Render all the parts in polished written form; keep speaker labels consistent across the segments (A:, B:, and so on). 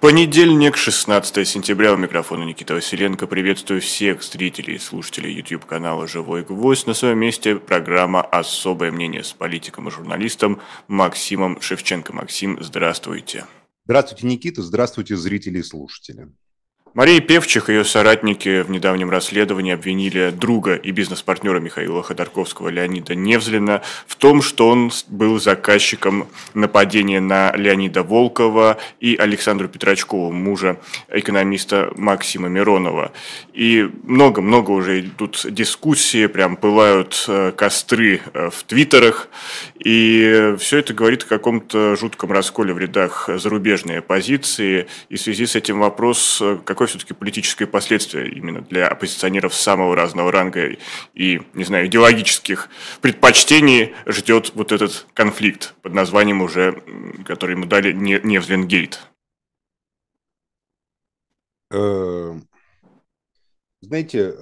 A: Понедельник, 16 сентября, у микрофона Никита Василенко. Приветствую всех зрителей и слушателей YouTube-канала «Живой гвоздь». На своем месте программа «Особое мнение» с политиком и журналистом Максимом Шевченко. Максим, здравствуйте.
B: Здравствуйте, Никита. Здравствуйте, зрители и слушатели.
A: Мария Певчих и ее соратники в недавнем расследовании обвинили друга и бизнес-партнера Михаила Ходорковского Леонида Невзлина в том, что он был заказчиком нападения на Леонида Волкова и Александру Петрачкову, мужа экономиста Максима Миронова. И много-много уже идут дискуссии, прям пылают костры в твиттерах, и все это говорит о каком-то жутком расколе в рядах зарубежной оппозиции, и в связи с этим вопрос, какое все-таки политическое последствие именно для оппозиционеров самого разного ранга и, не знаю, идеологических предпочтений ждет вот этот конфликт под названием уже, который ему дали, Невзлин-гейт?
B: Знаете,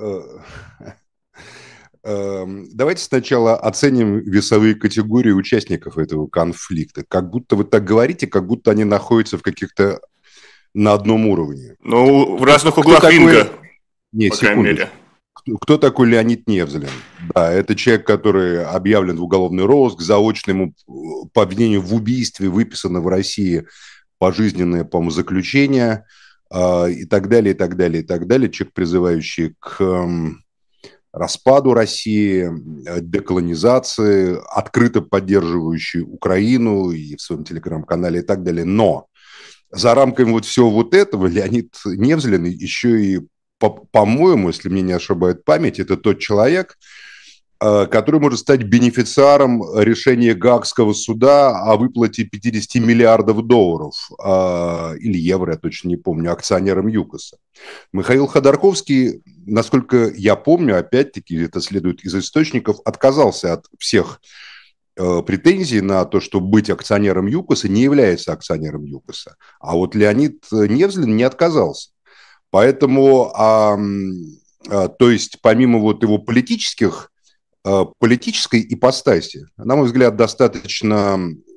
B: давайте сначала оценим весовые категории участников этого конфликта. Как будто вы так говорите, как будто они находятся в каких-то на одном уровне.
A: Ну, в разных углах ринга,
B: по крайней мере. Кто такой Леонид Невзлин? Да, это человек, который объявлен в уголовный розыск, заочно ему по обвинению в убийстве выписано в России пожизненное, по-моему, заключение и так далее, и так далее, и так далее. Человек, призывающий к распаду России, деколонизации, открыто поддерживающий Украину и в своем телеграм-канале и так далее. Но за рамками вот всего вот этого Леонид Невзлин еще и, по-моему, если мне не ошибает память, это тот человек, который может стать бенефициаром решения Гаагского суда о выплате 50 миллиардов долларов или евро, я точно не помню, акционерам ЮКОСа. Михаил Ходорковский, насколько я помню, опять-таки, это следует из источников, отказался от всех претензий на то, что быть акционером ЮКОСа, не является акционером ЮКОСа. А вот Леонид Невзлин не отказался. Поэтому, то есть, помимо вот его политической ипостаси, на мой взгляд, достаточно,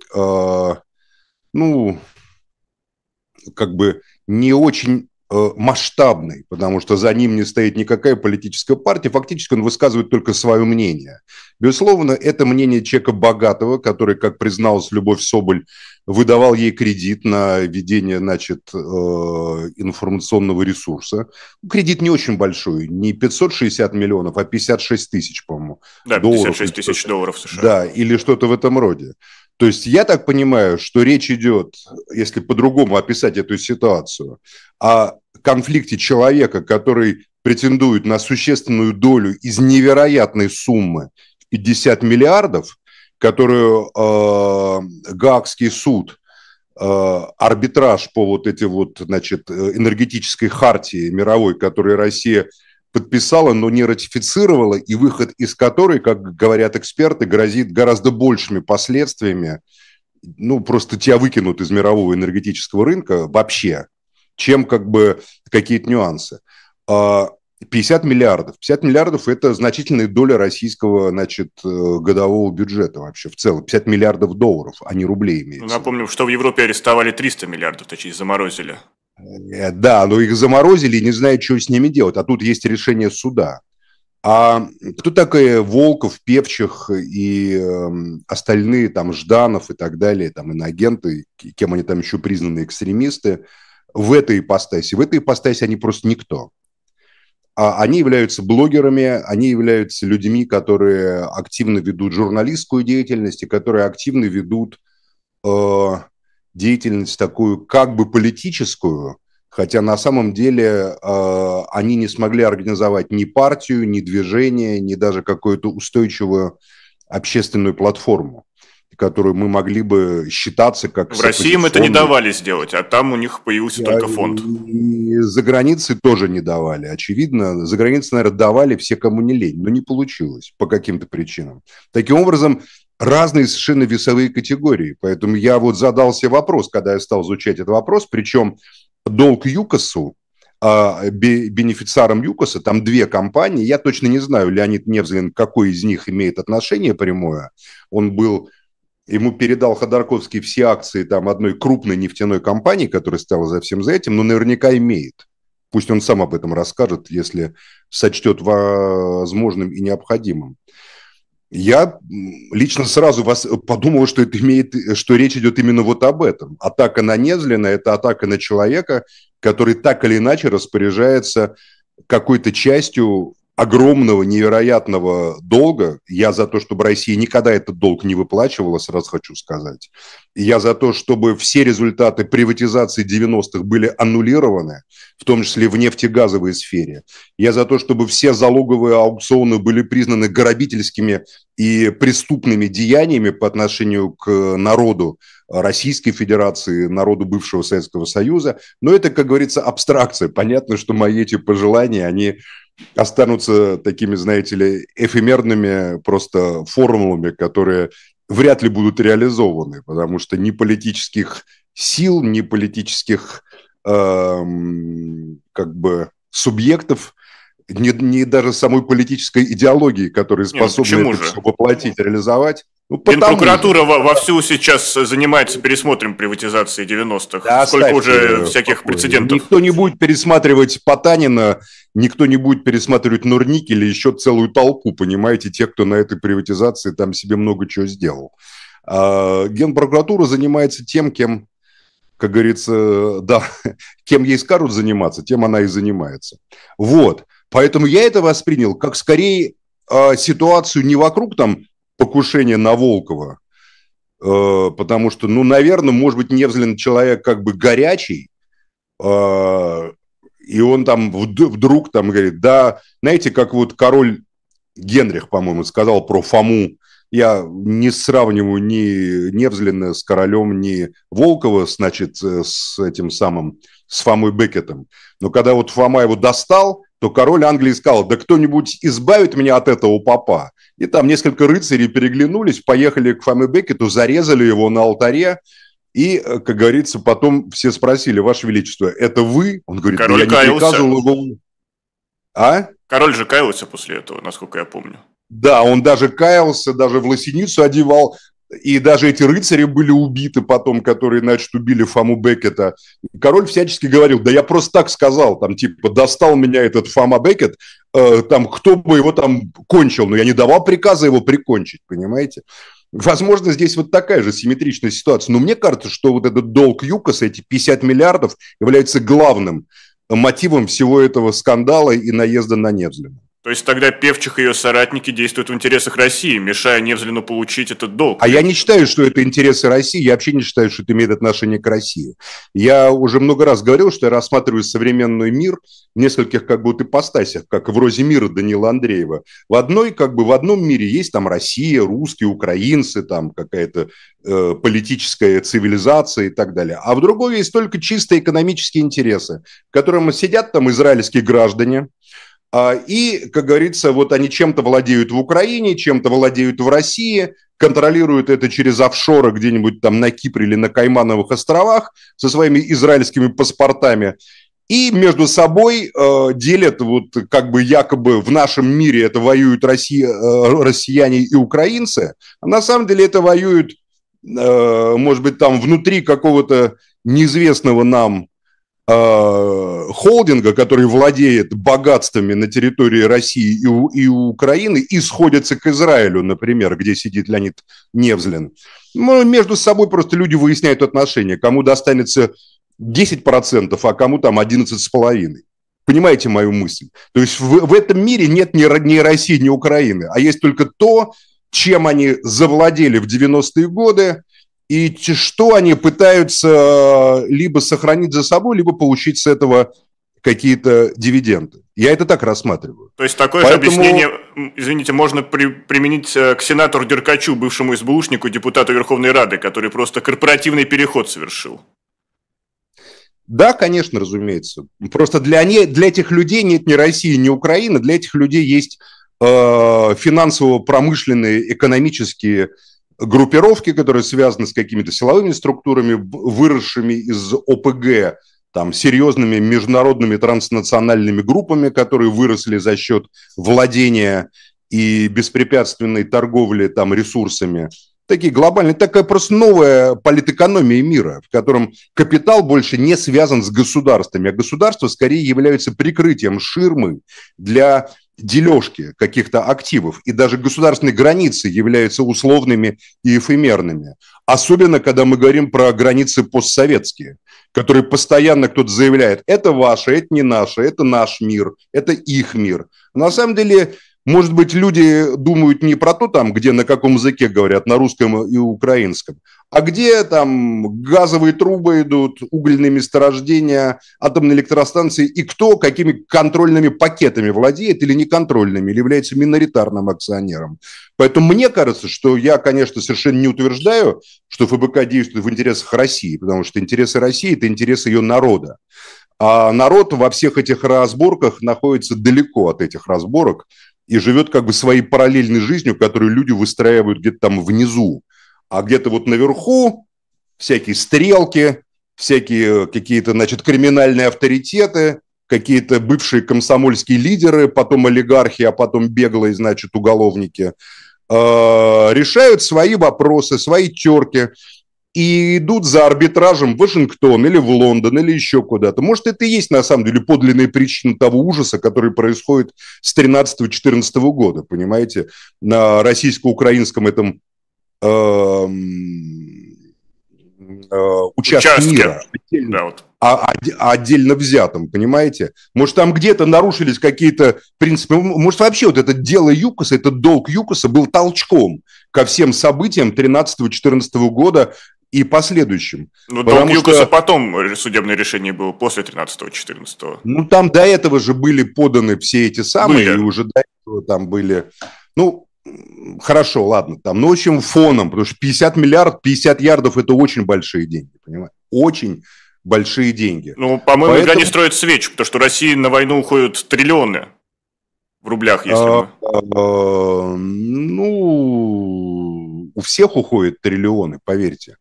B: не очень масштабный, потому что за ним не стоит никакая политическая партия, фактически он высказывает только свое мнение. Безусловно, это мнение человека богатого, который, как призналась Любовь Соболь, выдавал ей кредит на ведение, информационного ресурса. Кредит не очень большой, не 560 миллионов, а 56 тысяч, по-моему.
A: Да, 56 тысяч долларов США.
B: Да, или что-то в этом роде. То есть я так понимаю, что речь идет, если по-другому описать эту ситуацию, о конфликте человека, который претендует на существенную долю из невероятной суммы 50 миллиардов, которую Гаагский суд, арбитраж по вот этой энергетической хартии мировой, которую Россия подписала, но не ратифицировала, и выход из которой, как говорят эксперты, грозит гораздо большими последствиями, просто тебя выкинут из мирового энергетического рынка вообще, чем какие-то нюансы. 50 миллиардов. 50 миллиардов – это значительная доля российского, годового бюджета вообще в целом. 50 миллиардов долларов, а не рублей имеется.
A: Напомним, что в Европе арестовали 300 миллиардов, точнее, заморозили.
B: Да, но их заморозили и не знают, что с ними делать. А тут есть решение суда. А кто такие Волков, Певчих и остальные, Жданов и так далее, иноагенты, кем они там еще признаны, экстремисты, в этой ипостаси? В этой ипостаси они просто никто. Они являются блогерами, они являются людьми, которые активно ведут журналистскую деятельность и которые активно ведут деятельность такую политическую, хотя на самом деле они не смогли организовать ни партию, ни движение, ни даже какую-то устойчивую общественную платформу, которую мы могли бы считаться как...
A: В России им это не давали сделать, а там у них появился только фонд.
B: И за границей тоже не давали. Очевидно, за границей, наверное, давали все, кому не лень, но не получилось по каким-то причинам. Таким образом, разные совершенно весовые категории. Поэтому я задался вопрос, когда я стал изучать этот вопрос, причем долг ЮКОСу, бенефициаром ЮКОСа, там две компании, я точно не знаю, Леонид Невзлин, какой из них имеет отношение прямое. Он был ему передал Ходорковский все акции там одной крупной нефтяной компании, которая стояла за всем за этим, но наверняка имеет. Пусть он сам об этом расскажет, если сочтет возможным и необходимым. Я лично сразу подумал, что что речь идет именно вот об этом. Атака на Невзлина – это атака на человека, который так или иначе распоряжается какой-то частью огромного, невероятного долга. Я за то, чтобы Россия никогда этот долг не выплачивала, сразу хочу сказать. И я за то, чтобы все результаты приватизации 90-х были аннулированы, в том числе в нефтегазовой сфере. Я за то, чтобы все залоговые аукционы были признаны грабительскими и преступными деяниями по отношению к народу Российской Федерации, народу бывшего Советского Союза. Но это, как говорится, абстракция. Понятно, что мои эти пожелания, они останутся такими, знаете ли, эфемерными просто формулами, которые вряд ли будут реализованы, потому что ни политических сил, ни политических как бы субъектов, ни даже самой политической идеологии, которые способны это все воплотить, реализовать.
A: Генпрокуратура вовсю сейчас занимается пересмотром приватизации 90-х. Да, сколько уже всяких прецедентов.
B: Никто не будет пересматривать Потанина, никто не будет пересматривать Нурник или еще целую толпу, понимаете, тех, кто на этой приватизации там себе много чего сделал. Генпрокуратура занимается тем, кем, как говорится, да, кем ей скажут заниматься, тем она и занимается. Вот. Поэтому я это воспринял как скорее ситуацию не вокруг там покушения на Волкова, потому что, ну, наверное, может быть, Невзлин человек как бы горячий, и он там вдруг там говорит, да, знаете, как вот король Генрих, по-моему, сказал про Фому, я не сравниваю ни Невзлина с королем, ни Волкова, значит, с этим самым, с Фомой Беккетом, но когда вот Фома его достал, то король Англии сказал, да кто-нибудь избавит меня от этого попа. И там несколько рыцарей переглянулись, поехали к Фоме Беккету, зарезали его на алтаре. И, как говорится, потом все спросили, Ваше Величество, это вы? Он говорит,
A: король
B: я не приказывал его.
A: А? Король же каялся после этого, насколько я помню.
B: Да, он даже каялся, даже в лосиницу одевал. И даже эти рыцари были убиты потом, которые, значит, убили Фому Беккета. Король всячески говорил, да я просто так сказал, там, типа, достал меня этот Фома Беккет, там, кто бы его там кончил, но я не давал приказа его прикончить, понимаете? Возможно, здесь вот такая же симметричная ситуация. Но мне кажется, что вот этот долг ЮКОСа, эти 50 миллиардов, является главным мотивом всего этого скандала и наезда на Невзлина.
A: То есть тогда Певчих и ее соратники действуют в интересах России, мешая Невзлину получить этот долг.
B: А я не считаю, что это интересы России, я вообще не считаю, что это имеет отношение к России. Я уже много раз говорил, что я рассматриваю современный мир в нескольких как бы вот ипостасях, как в «Розе мира» Даниила Андреева. В одном мире есть там Россия, русские, украинцы, там какая-то политическая цивилизация и так далее. А в другой есть только чисто экономические интересы, в котором сидят там израильские граждане, и, как говорится, вот они чем-то владеют в Украине, чем-то владеют в России, контролируют это через офшоры где-нибудь там на Кипре или на Каймановых островах со своими израильскими паспортами. И между собой делят, вот как бы якобы в нашем мире это воюют россияне и украинцы, а на самом деле это воюют, может быть, там внутри какого-то неизвестного нам холдинга, который владеет богатствами на территории России и Украины, и сходятся к Израилю, например, где сидит Леонид Невзлин. Ну, между собой просто люди выясняют отношения, кому достанется 10%, а кому там 11,5%. Понимаете мою мысль? То есть в этом мире нет ни России, ни Украины, а есть только то, чем они завладели в 90-е годы, и что они пытаются либо сохранить за собой, либо получить с этого какие-то дивиденды. Я это так рассматриваю.
A: То есть такое же объяснение, извините, можно применить к сенатору Деркачу, бывшему СБУшнику, депутату Верховной Рады, который просто корпоративный переход совершил.
B: Да, конечно, разумеется. Просто для этих людей нет ни России, ни Украины. Для этих людей есть финансово-промышленные, экономические группировки, которые связаны с какими-то силовыми структурами, выросшими из ОПГ, там, серьезными международными транснациональными группами, которые выросли за счет владения и беспрепятственной торговли там, ресурсами такие глобальные, такая просто новая политэкономия мира, в котором капитал больше не связан с государствами, а государства скорее являются прикрытием, ширмы для дележки каких-то активов. И даже государственные границы являются условными и эфемерными. Особенно, когда мы говорим про границы постсоветские, которые постоянно кто-то заявляет, это ваше, это не наше, это наш мир, это их мир. На самом деле... Может быть, люди думают не про то, там, где на каком языке говорят, на русском и украинском, а где там газовые трубы идут, угольные месторождения, атомные электростанции, и кто какими контрольными пакетами владеет или неконтрольными, или является миноритарным акционером. Поэтому мне кажется, что я, конечно, совершенно не утверждаю, что ФБК действует в интересах России, потому что интересы России – это интересы ее народа. А народ во всех этих разборках находится далеко от этих разборок, и живет как бы своей параллельной жизнью, которую люди выстраивают где-то там внизу. А где-то вот наверху всякие стрелки, всякие какие-то, значит, криминальные авторитеты, какие-то бывшие комсомольские лидеры, потом олигархи, а потом беглые, значит, уголовники, решают свои вопросы, свои терки, и идут за арбитражем в Вашингтон или в Лондон или еще куда-то. Может, это и есть на самом деле подлинная причина того ужаса, который происходит с 13-14 года, понимаете, на российско-украинском этом участке мира, да, вот. Отдельно взятом, понимаете? Может, там где-то нарушились какие-то принципы. Может, вообще вот это дело ЮКОСа, этот долг ЮКОСа был толчком ко всем событиям 13-14 года и последующим.
A: Ну, долг ЮКОСа потом судебное решение было, после 13-14.
B: Ну, там до этого же были поданы все эти самые, и уже до этого там были... Ну, хорошо, ладно, там, ну, в общем, фоном, потому что 50 миллиардов, 50 ярдов – это очень большие деньги, понимаете? Очень большие деньги.
A: Ну, по-моему, поэтому... не строят свечу, потому что России на войну уходят триллионы в рублях, если мы...
B: Ну, у всех уходят триллионы, поверьте.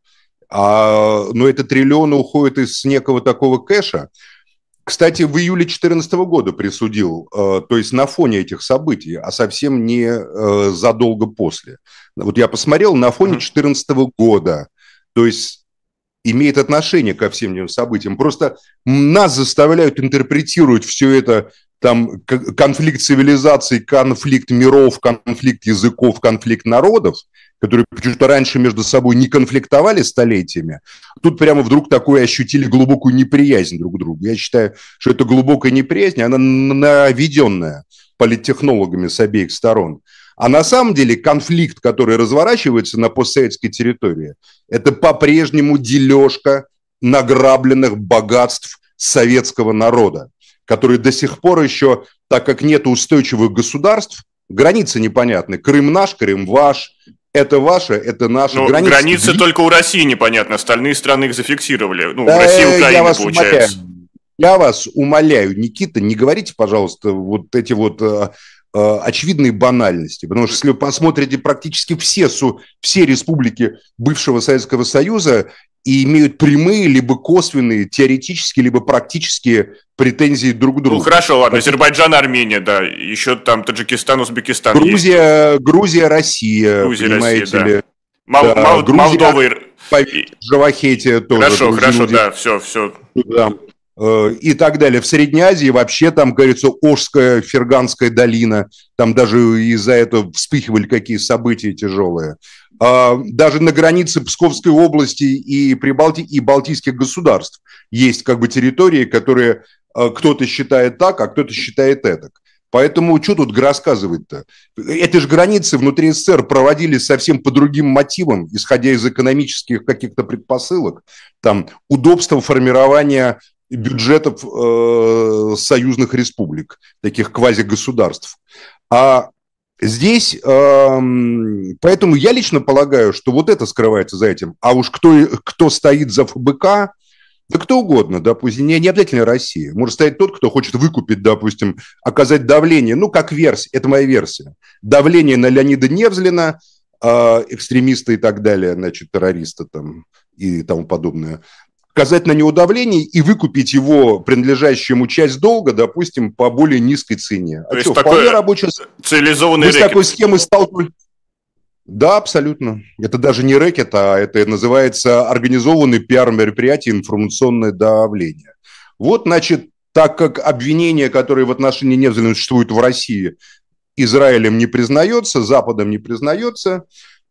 B: Но это триллионы уходят из некого такого кэша. Кстати, в июле 2014 года присудил, то есть на фоне этих событий, а совсем не задолго после. Вот я посмотрел, на фоне 2014 года, то есть имеет отношение ко всем этим событиям. Просто нас заставляют интерпретировать все это, там, конфликт цивилизаций, конфликт миров, конфликт языков, конфликт народов, которые почему-то раньше между собой не конфликтовали столетиями, тут прямо вдруг такое ощутили глубокую неприязнь друг к другу. Я считаю, что эта глубокая неприязнь, она наведенная политтехнологами с обеих сторон. А на самом деле конфликт, который разворачивается на постсоветской территории, это по-прежнему дележка награбленных богатств советского народа, который до сих пор еще, так как нет устойчивых государств, границы непонятны. Крым наш, Крым ваш. Это ваше, это наше.
A: Ну, границы только у России непонятно, остальные страны их зафиксировали. Ну, да, Россия и Украина, получается.
B: Я вас умоляю, Никита, не говорите, пожалуйста, вот эти вот очевидные банальности. Потому что если вы посмотрите, практически все республики бывшего Советского Союза и имеют прямые, либо косвенные, теоретические, либо практические претензии друг к другу.
A: Ну, хорошо, ладно, Азербайджан, Армения, да, еще там Таджикистан, Узбекистан
B: Грузия, Россия, понимаете
A: Россия,
B: ли.
A: Да. Молдова.
B: Джавахетия тоже.
A: Хорошо, да, все.
B: Да. И так далее. В Средней Азии вообще там, говорится, Ошская, Ферганская долина, там даже из-за этого вспыхивали какие события тяжелые. Даже на границе Псковской области и Прибалтики, и Балтийских государств есть как бы территории, которые кто-то считает так, а кто-то считает этак. Поэтому что тут рассказывать-то? Эти же границы внутри СССР проводились совсем по другим мотивам, исходя из экономических каких-то предпосылок. Там удобство формирования бюджетов союзных республик, таких квазигосударств. А здесь, поэтому я лично полагаю, что вот это скрывается за этим. А уж кто стоит за ФБК, да кто угодно, допустим, не обязательно Россия. Может стоять тот, кто хочет выкупить, допустим, оказать давление, ну, как версия, это моя версия, давление на Леонида Невзлина, экстремиста и так далее, значит, террориста там и тому подобное, оказать на него давление и выкупить его принадлежащую ему часть долга, допустим, по более низкой цене.
A: То есть такой рабочий... цивилизованный
B: вы с такой схемой сталкивались? Да, абсолютно. Это даже не рэкет, а это называется организованный пиар-мероприятие, информационное давление. Вот, значит, так как обвинения, которые в отношении Невзлина существуют в России, Израилем не признается, Западом не признается,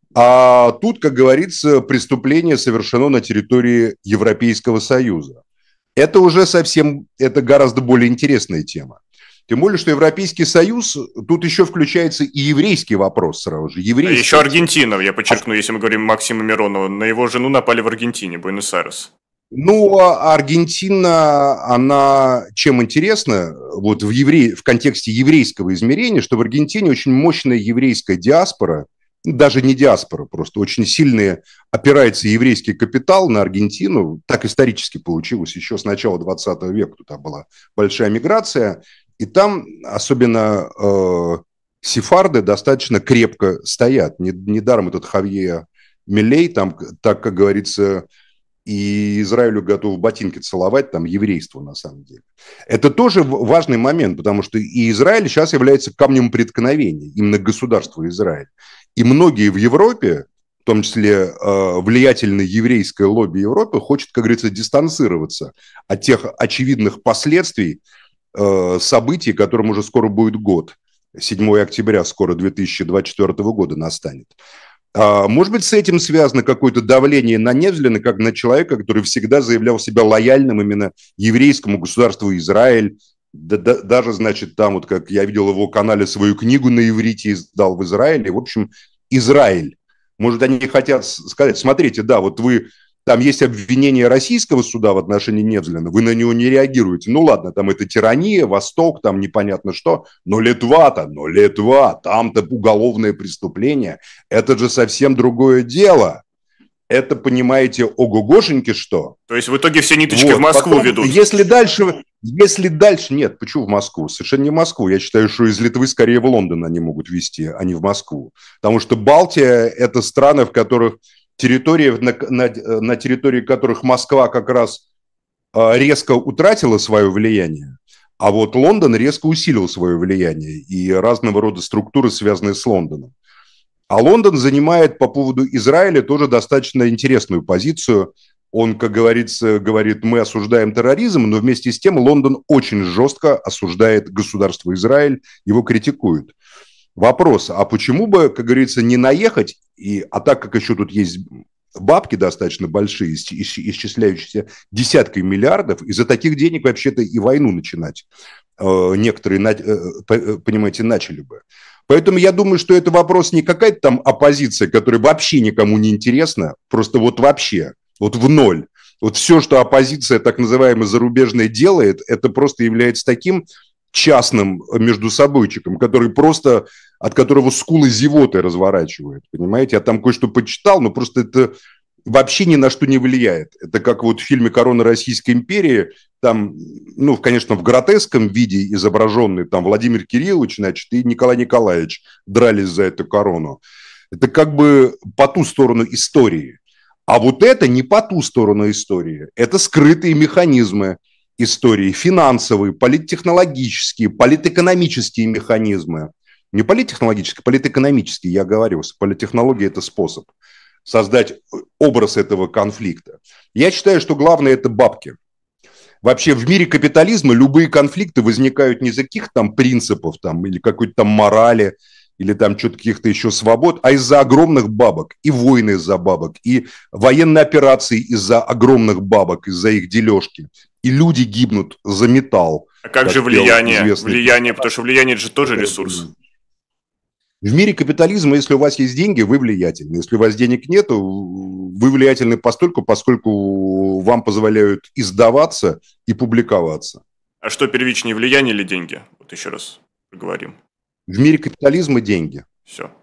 B: а тут, как говорится, преступление совершено на территории Европейского Союза. Это уже совсем, это гораздо более интересная тема. Тем более, что Европейский Союз, тут еще включается и еврейский вопрос сразу же.
A: Еще Аргентина, я подчеркну, если мы говорим Максима Миронова, на его жену напали в Аргентине, Буэнос-Айрес.
B: Ну, а Аргентина, она чем интересна, вот в контексте еврейского измерения, что в Аргентине очень мощная еврейская диаспора, даже не диаспора, просто очень сильные опирается еврейский капитал на Аргентину, так исторически получилось, еще с начала 20 века туда была большая миграция, и там особенно сефарды достаточно крепко стоят. Недаром этот Хавье Милей, там, так как говорится, и Израилю готов ботинки целовать, там еврейство на самом деле. Это тоже важный момент, потому что и Израиль сейчас является камнем преткновения, именно государство Израиль. И многие в Европе, в том числе влиятельное еврейское лобби Европы, хочет, как говорится, дистанцироваться от тех очевидных последствий событий, которым уже скоро будет год. 7 октября скоро 2024 года настанет. Может быть, с этим связано какое-то давление на Невзлина, как на человека, который всегда заявлял себя лояльным именно еврейскому государству Израиль. Даже, значит, там, вот как я видел в его канале, свою книгу на иврите издал в Израиле. В общем, Израиль. Может, они хотят сказать, смотрите, да, вот вы, там есть обвинение российского суда в отношении Невзлина, вы на него не реагируете. Ну ладно, там это тирания, Восток, там непонятно что, но Литва, там-то уголовное преступление, это же совсем другое дело. Это, понимаете, ого-гошеньки что?
A: То есть в итоге все ниточки вот, в Москву потом, ведут?
B: Если дальше, нет, почему в Москву? Совершенно не в Москву. Я считаю, что из Литвы скорее в Лондон они могут вести, а не в Москву. Потому что Балтия – это страны, в которых территории, на территории которых Москва как раз резко утратила свое влияние, а вот Лондон резко усилил свое влияние и разного рода структуры, связанные с Лондоном. А Лондон занимает по поводу Израиля тоже достаточно интересную позицию. Он, как говорится, говорит, мы осуждаем терроризм, но вместе с тем Лондон очень жестко осуждает государство Израиль, его критикует. Вопрос, а почему бы, как говорится, не наехать, а так как еще тут есть бабки достаточно большие, исчисляющиеся десятками миллиардов, из-за таких денег вообще-то и войну начинать некоторые, понимаете, начали бы. Поэтому я думаю, что это вопрос не какая-то там оппозиция, которая вообще никому не интересна, просто вот вообще, вот в ноль. Вот все, что оппозиция, так называемая зарубежная, делает, это просто является таким частным междусобойчиком, который просто, от которого скулы зевоты разворачивают, понимаете? Я там кое-что почитал, но просто это вообще ни на что не влияет. Это как вот в фильме «Корона Российской империи», там, ну, конечно, в гротескном виде изображенный там Владимир Кириллович, значит, и Николай Николаевич дрались за эту корону. Это как бы по ту сторону истории. А вот это не по ту сторону истории. Это скрытые механизмы истории, финансовые, политтехнологические, политэкономические механизмы. Не политтехнологические, политэкономические, я оговорился. Политтехнология – это способ создать образ этого конфликта. Я считаю, что главное – это бабки. Вообще в мире капитализма любые конфликты возникают не из-за каких-то там принципов там, или какой-то там морали, или там что-то каких-то еще свобод, а из-за огромных бабок. И войны из-за бабок, и военные операции из-за огромных бабок, из-за их дележки. И люди гибнут за металл.
A: А как же влияние? Влияние, потому что влияние – это же тоже ресурс.
B: В мире капитализма, если у вас есть деньги, вы влиятельны. Если у вас денег нет, вы влиятельны постольку, поскольку вам позволяют издаваться и публиковаться.
A: А что первичнее, влияние или деньги? Вот еще раз поговорим.
B: В мире капитализма деньги.
A: Все.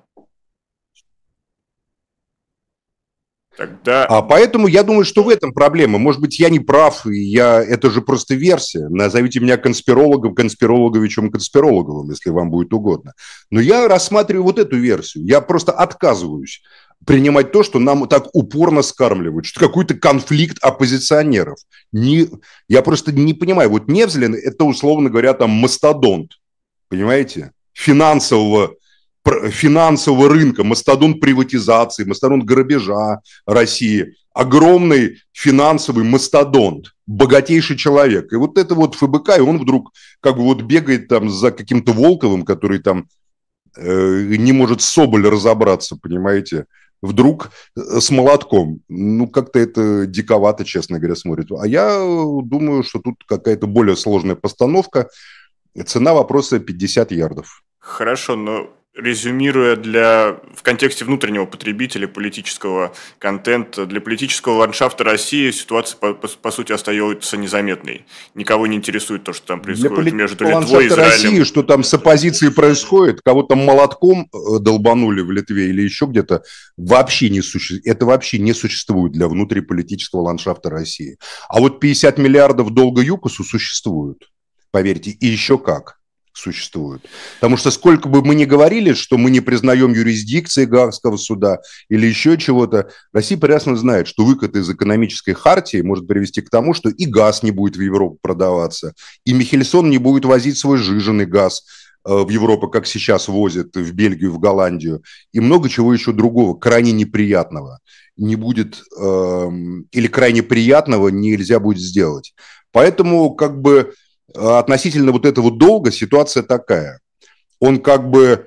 A: Тогда...
B: Поэтому я думаю, что в этом проблема. Может быть, я не прав, это же просто версия. Назовите меня конспирологом, конспирологовичем, конспирологовым, если вам будет угодно. Но я рассматриваю вот эту версию. Я просто отказываюсь принимать то, что нам так упорно скармливают, что какой-то конфликт оппозиционеров. Я просто не понимаю. Вот Невзлин – это, условно говоря, там мастодонт, понимаете, финансового финансового рынка, мастодонт приватизации, мастодонт грабежа России, огромный финансовый мастодонт, богатейший человек. И вот это вот ФБК, и он вдруг как бы вот бегает там за каким-то Волковым, который там не может с Соболь разобраться, понимаете, вдруг с молотком. Ну, как-то это диковато, честно говоря, смотрит. А я думаю, что тут какая-то более сложная постановка. Цена вопроса 50 ярдов.
A: Хорошо, но резюмируя в контексте внутреннего потребителя политического контента, для политического ландшафта России ситуация, по сути, остается незаметной. Никого не интересует то, что там происходит между Литвой и Израилем.
B: России, что там с оппозицией происходит, кого там молотком долбанули в Литве или еще где-то, вообще не существует. Это вообще не существует для внутриполитического ландшафта России. А вот 50 миллиардов долга ЮКОСу существуют, поверьте, и еще как существуют. Потому что сколько бы мы ни говорили, что мы не признаем юрисдикции Гаагского суда или еще чего-то, Россия прекрасно знает, что выход из экономической хартии может привести к тому, что и газ не будет в Европу продаваться, и Михельсон не будет возить свой сжиженный газ в Европу, как сейчас возят в Бельгию, в Голландию, и много чего еще другого, крайне неприятного не будет, или крайне приятного нельзя будет сделать. Поэтому как бы относительно вот этого долга ситуация такая. Он как бы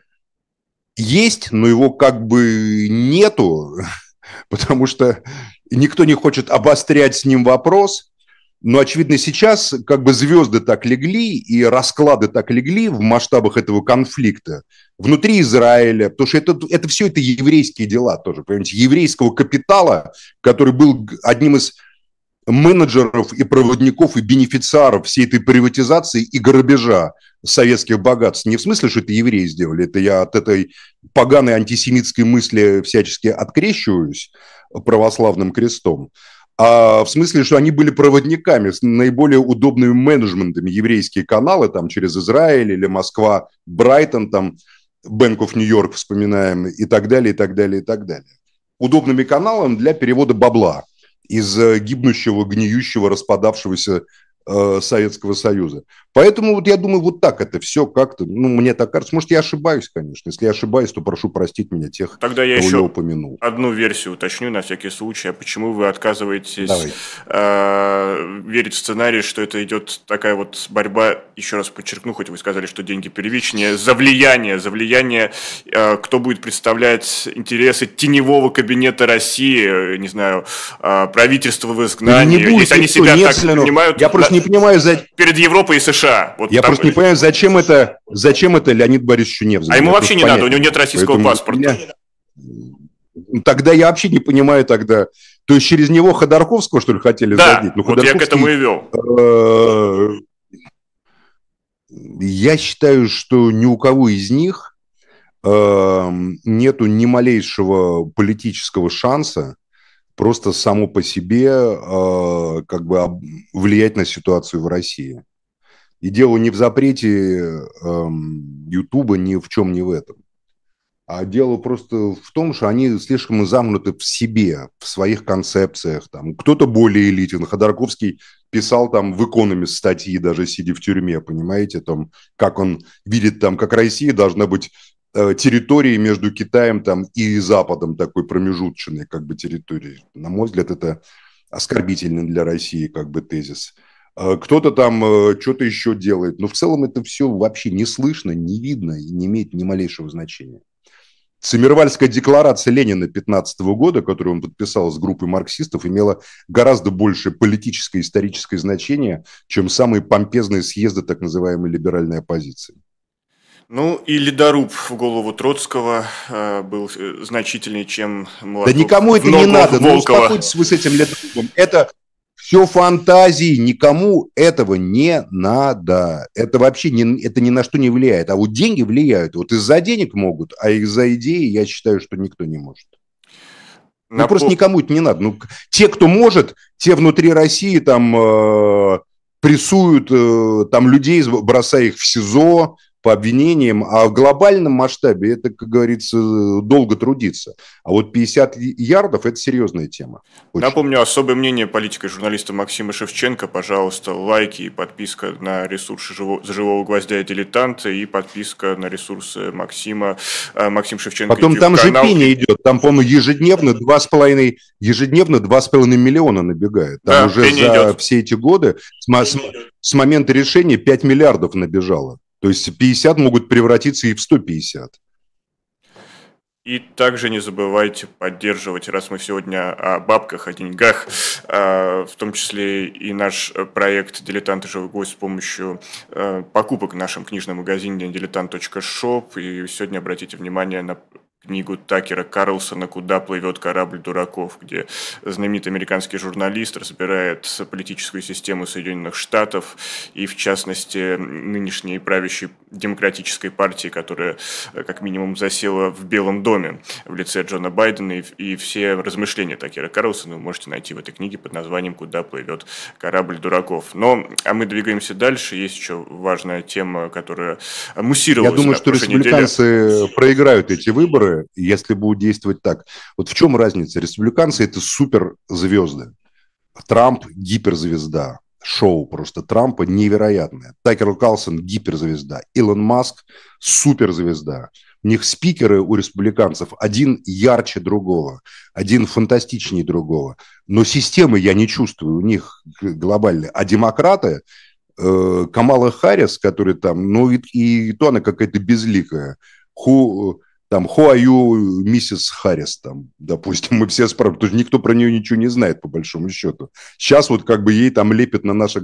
B: есть, но его как бы нету, потому что никто не хочет обострять с ним вопрос. Но, очевидно, сейчас как бы звезды так легли и расклады так легли в масштабах этого конфликта внутри Израиля, потому что это все это еврейские дела тоже, понимаете, еврейского капитала, который был одним из менеджеров и проводников и бенефициаров всей этой приватизации и грабежа советских богатств. Не в смысле, что это евреи сделали, это я от этой поганой антисемитской мысли всячески открещиваюсь православным крестом, а в смысле, что они были проводниками с наиболее удобными менеджментами. Еврейские каналы там через Израиль или Москва, Брайтон, там Bank of New York вспоминаем и так далее, и так далее, и так далее. Удобными каналами для перевода бабла из гибнущего, гниющего, распадавшегося Советского Союза. Поэтому вот я думаю, вот так это все как-то, ну, мне так кажется. Может, я ошибаюсь, конечно. Если я ошибаюсь, то прошу простить меня тех,
A: тогда я
B: кого
A: еще
B: я упомянул.
A: Одну версию уточню на всякий случай. А почему вы отказываетесь верить в сценарий, что это идет такая вот борьба, еще раз подчеркну, хоть вы сказали, что деньги первичнее, за влияние, кто будет представлять интересы теневого кабинета России, не знаю, правительства в изгнании, если они себя так понимают.
B: Я просто не понимаю,
A: перед Европой и США. Вот
B: я просто не понимаю, зачем это Леониду Борисовичу Невзору.
A: А ему вообще не надо, у него нет российского паспорта.
B: Тогда я вообще не понимаю тогда. То есть через него Ходорковского, что ли, хотели задеть?
A: Ну, вот я к этому и вел.
B: Я считаю, что ни у кого из них нету ни малейшего политического шанса просто само по себе как бы влиять на ситуацию в России. И дело не в запрете Ютуба, ни в чем не в этом. А дело просто в том, что они слишком замкнуты в себе, в своих концепциях. Там. Кто-то более элитен. Ходорковский писал там в «Экономист» статьи, даже сидя в тюрьме, понимаете, там, как он видит, там, как Россия должна быть территорией между Китаем там, и Западом, такой промежуточной как бы территорией. На мой взгляд, это оскорбительный для России как бы тезис. Кто-то там что-то еще делает. Но в целом это все вообще не слышно, не видно и не имеет ни малейшего значения. Циммервальская декларация Ленина 15 года, которую он подписал с группой марксистов, имела гораздо большее политическое и историческое значение, чем самые помпезные съезды так называемой либеральной оппозиции.
A: Ну, и ледоруб в голову Троцкого был значительнее, чем молоток.
B: Да никому это не надо, ну успокойтесь вы с этим ледорубом. Это все фантазии, никому этого не надо. Это вообще это ни на что не влияет. А вот деньги влияют. Вот из-за денег могут, а из-за идеи я считаю, что никто не может. Ну, просто никому это не надо. Ну, те, кто может, те внутри России там прессуют там людей, бросая их в СИЗО, по обвинениям, а в глобальном масштабе это, как говорится, долго трудиться. А вот 50 ярдов – это серьезная тема.
A: Очень. Напомню, особое мнение политика и журналиста Максима Шевченко. Пожалуйста, лайки и подписка на ресурсы «Живого гвоздя» и «Дилетанта», и подписка на ресурсы Максима, Максим Шевченко.
B: Потом там же пение идет, там, по-моему, ежедневно 2,5 миллиона набегает. Там уже за идет. Все эти годы, с момента решения 5 миллиардов набежало. То есть 50 могут превратиться и в 150.
A: И также не забывайте поддерживать, раз мы сегодня о бабках, о деньгах, в том числе и наш проект «Дилетант и живой гость» с помощью покупок в нашем книжном магазине diletant.shop. И сегодня обратите внимание на книгу Такера Карлсона «Куда плывет корабль дураков», где знаменитый американский журналист разбирает политическую систему Соединенных Штатов и, в частности, нынешней правящей демократической партии, которая, как минимум, засела в Белом доме в лице Джона Байдена. И все размышления Такера Карлсона вы можете найти в этой книге под названием «Куда плывет корабль дураков». А мы двигаемся дальше. Есть еще важная тема, которая муссировалась.
B: Я думаю, что республиканцы проиграют эти выборы, если будут действовать так. Вот в чем разница? Республиканцы – это суперзвезды. Трамп – гиперзвезда. Шоу просто Трампа невероятное. Такер Карлсон – гиперзвезда. Илон Маск – суперзвезда. У них спикеры у республиканцев один ярче другого, один фантастичнее другого. Но системы я не чувствую у них глобальные. А демократы – Камала Харрис, который там, ну и то она какая-то безликая. Там, who are you, миссис Харрис, там, допустим, мы все спрашиваем, потому что никто про нее ничего не знает, по большому счету. Сейчас вот как бы ей там лепят на наших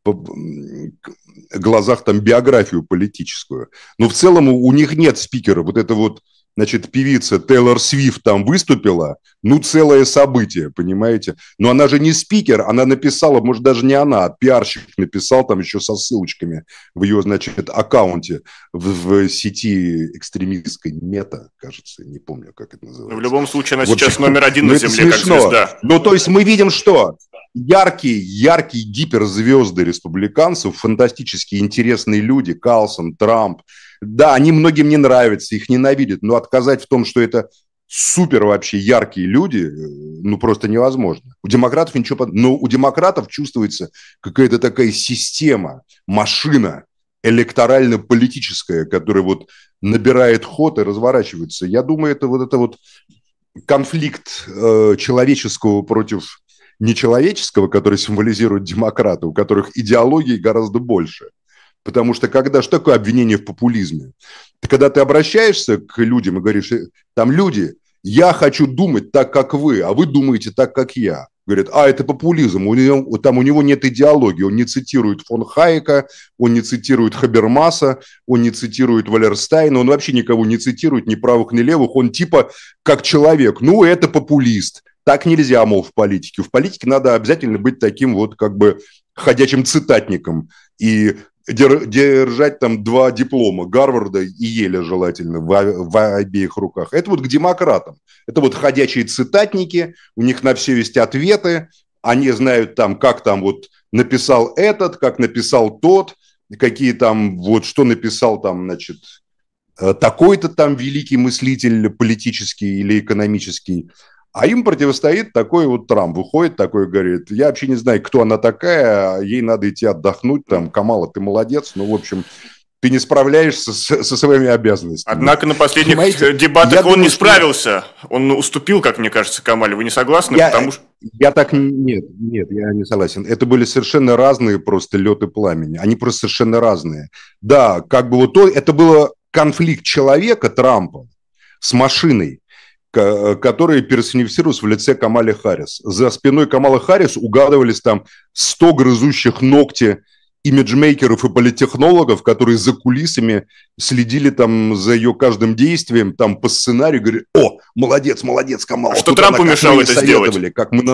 B: глазах там биографию политическую. Но в целом у них нет спикера. Вот это вот, значит, певица Тейлор Свифт там выступила, ну, целое событие, понимаете? Но она же не спикер, она написала, может, даже не она, а пиарщик написал там еще со ссылочками в ее, значит, аккаунте в сети экстремистской Мета, кажется, не помню, как это называется.
A: В любом случае, она вот сейчас номер один на Земле, как звезда.
B: Ну, то есть мы видим, что яркие гиперзвезды республиканцев, фантастически интересные люди, Карлсон, Трамп, да, они многим не нравятся, их ненавидят, но отказать в том, что это супер вообще яркие люди, ну, просто невозможно. У демократов ничего... Но у демократов чувствуется какая-то такая система, машина электорально-политическая, которая вот набирает ход и разворачивается. Я думаю, это вот конфликт человеческого против нечеловеческого, который символизирует демократы, у которых идеологии гораздо больше. Потому что что такое обвинение в популизме? Когда ты обращаешься к людям и говоришь, там, люди, я хочу думать так, как вы, а вы думаете так, как я. Говорят, это популизм, у него нет идеологии, он не цитирует фон Хайека, он не цитирует Хабермаса, он не цитирует Валерстайна, он вообще никого не цитирует, ни правых, ни левых, он типа как человек, ну, это популист. Так нельзя, мол, в политике. В политике надо обязательно быть таким вот как бы ходячим цитатником и держать там 2 диплома Гарварда и Еля желательно в обеих руках. Это вот к демократам. Это вот ходячие цитатники, у них на все есть ответы, они знают там, как там вот написал этот, как написал тот, какие там, вот что написал там, значит, такой-то там великий мыслитель политический или экономический. А им противостоит такой вот Трамп. Выходит такой, говорит, я вообще не знаю, кто она такая, ей надо идти отдохнуть, там, Камала, ты молодец, ну, в общем, ты не справляешься со своими обязанностями.
A: Однако на последних дебатах он не справился, он уступил, как мне кажется, Камале, вы не согласны?
B: Нет, я не согласен. Это были совершенно разные просто лед и пламени, они просто совершенно разные. Да, как бы вот это было конфликт человека, Трампа, с машиной, который персонифицировался в лице Камалы Харрис. За спиной Камалы Харрис угадывались там 100 грызущих ногти имиджмейкеров и политтехнологов, которые за кулисами следили там за ее каждым действием, там по сценарию говорили, молодец, Камала.
A: Что Трампу мешало это сделать?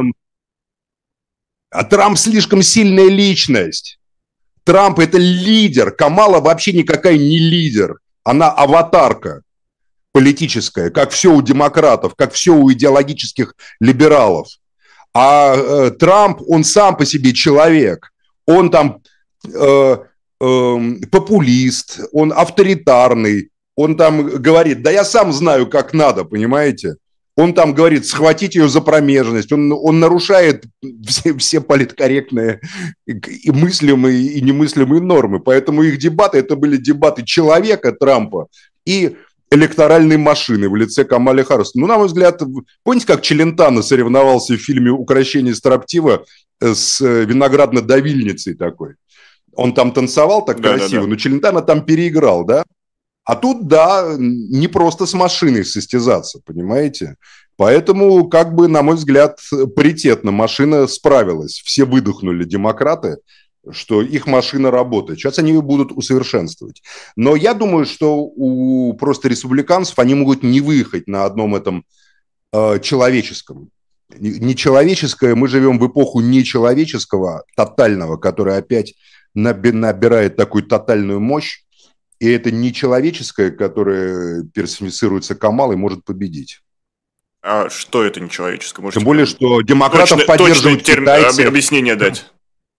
B: А Трамп слишком сильная личность. Трамп – это лидер. Камала вообще никакая не лидер. Она аватарка политическая, как все у демократов, как все у идеологических либералов. А Трамп, он сам по себе человек. Он там популист, он авторитарный, он там говорит, да я сам знаю, как надо, понимаете? Он там говорит, схватить ее за промежность, он нарушает все политкорректные и мыслимые, и немыслимые нормы. Поэтому их дебаты, это были дебаты человека, Трампа, и электоральной машины в лице Камалы Харрис. Ну, на мой взгляд, помните, как Челентано соревновался в фильме «Укрощение строптива» с виноградно-давильницей такой? Он там танцевал так красиво, но Челентано там переиграл, да? А тут, да, не просто с машиной состязаться, понимаете? Поэтому, как бы, на мой взгляд, паритетно машина справилась. Все выдохнули, демократы, что их машина работает. Сейчас они ее будут усовершенствовать. Но я думаю, что у просто республиканцев они могут не выехать на одном этом человеческом. Нечеловеческое, мы живем в эпоху нечеловеческого, тотального, которое опять набирает такую тотальную мощь. И это нечеловеческое, которое персонифицируется Камалой, может победить.
A: А что это нечеловеческое? Можете
B: Тем более, что демократов поддерживают китайцы.
A: Объяснение дать.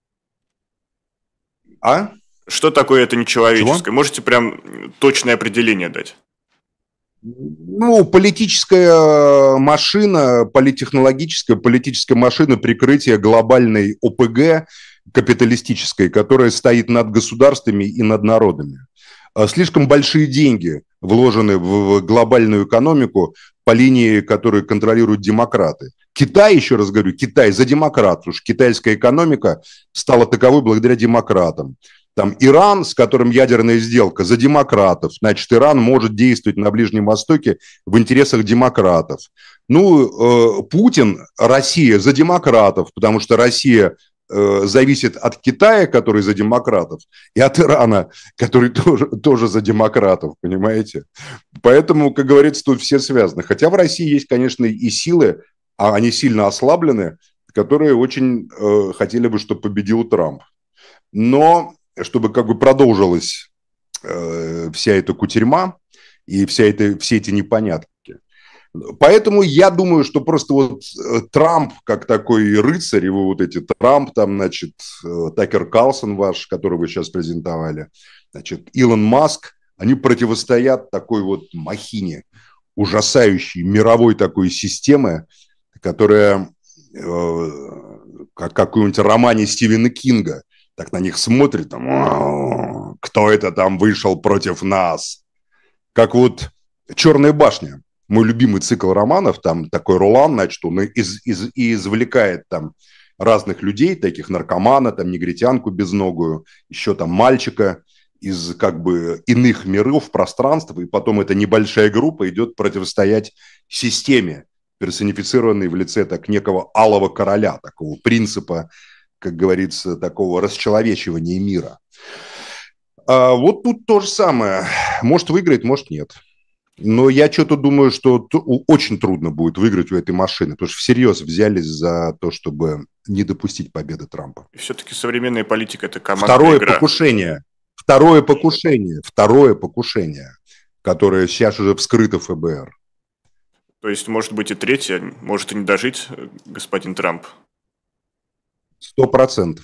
B: А?
A: Что такое это нечеловеческое?
B: Чего?
A: Можете прям точное определение дать?
B: Ну, политическая машина, политическая машина прикрытия глобальной ОПГ капиталистической, которая стоит над государствами и над народами. Слишком большие деньги вложены в глобальную экономику по линии, которую контролируют демократы. Китай, еще раз говорю, Китай за демократов, уж китайская экономика стала таковой благодаря демократам. Там Иран, с которым ядерная сделка, за демократов. Значит, Иран может действовать на Ближнем Востоке в интересах демократов. Ну, Путин, Россия за демократов, потому что Россия зависит от Китая, который за демократов, и от Ирана, который тоже за демократов, понимаете? Поэтому, как говорится, тут все связаны. Хотя в России есть, конечно, и силы, а они сильно ослаблены, которые очень хотели бы, чтобы победил Трамп. Но чтобы как бы продолжилась вся эта кутерьма и все эти непонятки. Поэтому я думаю, что просто вот Трамп, как такой рыцарь, его вот эти Трамп, там, значит, Такер Карлсон ваш, который вы сейчас презентовали, значит, Илон Маск, они противостоят такой вот махине, ужасающей мировой такой системы, которая, как в каком-нибудь романе Стивена Кинга, так на них смотрит, там, кто это там вышел против нас? Как вот «Черная башня». Мой любимый цикл романов, там такой Ролан, значит, он извлекает там разных людей, таких наркомана, там негритянку безногую, еще там мальчика из как бы иных миров, пространств, и потом эта небольшая группа идет противостоять системе, персонифицированной в лице так некого алого короля, такого принципа, как говорится, такого расчеловечивания мира. А вот тут то же самое. Может выиграет, может нет. Но я что-то думаю, что очень трудно будет выиграть у этой машины, потому что всерьез взялись за то, чтобы не допустить победы Трампа.
A: И все-таки современная политика – это командная игра.
B: Второе покушение, которое сейчас уже вскрыто ФБР.
A: То есть, может быть, и третье, может и не дожить господин Трамп?
B: 100%.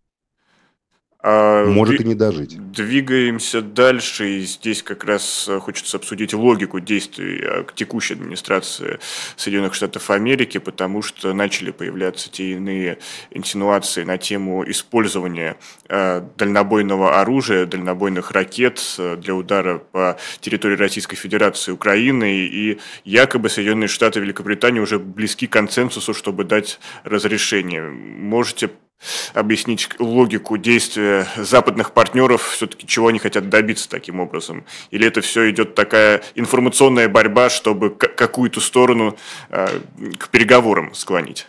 B: Может и не дожить.
A: Двигаемся дальше, и здесь как раз хочется обсудить логику действий текущей администрации Соединенных Штатов Америки, потому что начали появляться те иные инсинуации на тему использования дальнобойного оружия, дальнобойных ракет для удара по территории Российской Федерации и Украины, и якобы Соединенные Штаты и Великобритания уже близки к консенсусу, чтобы дать разрешение. Можете объяснить логику действия западных партнеров, все-таки чего они хотят добиться таким образом? Или это все идет такая информационная борьба, чтобы какую-то сторону к переговорам склонить?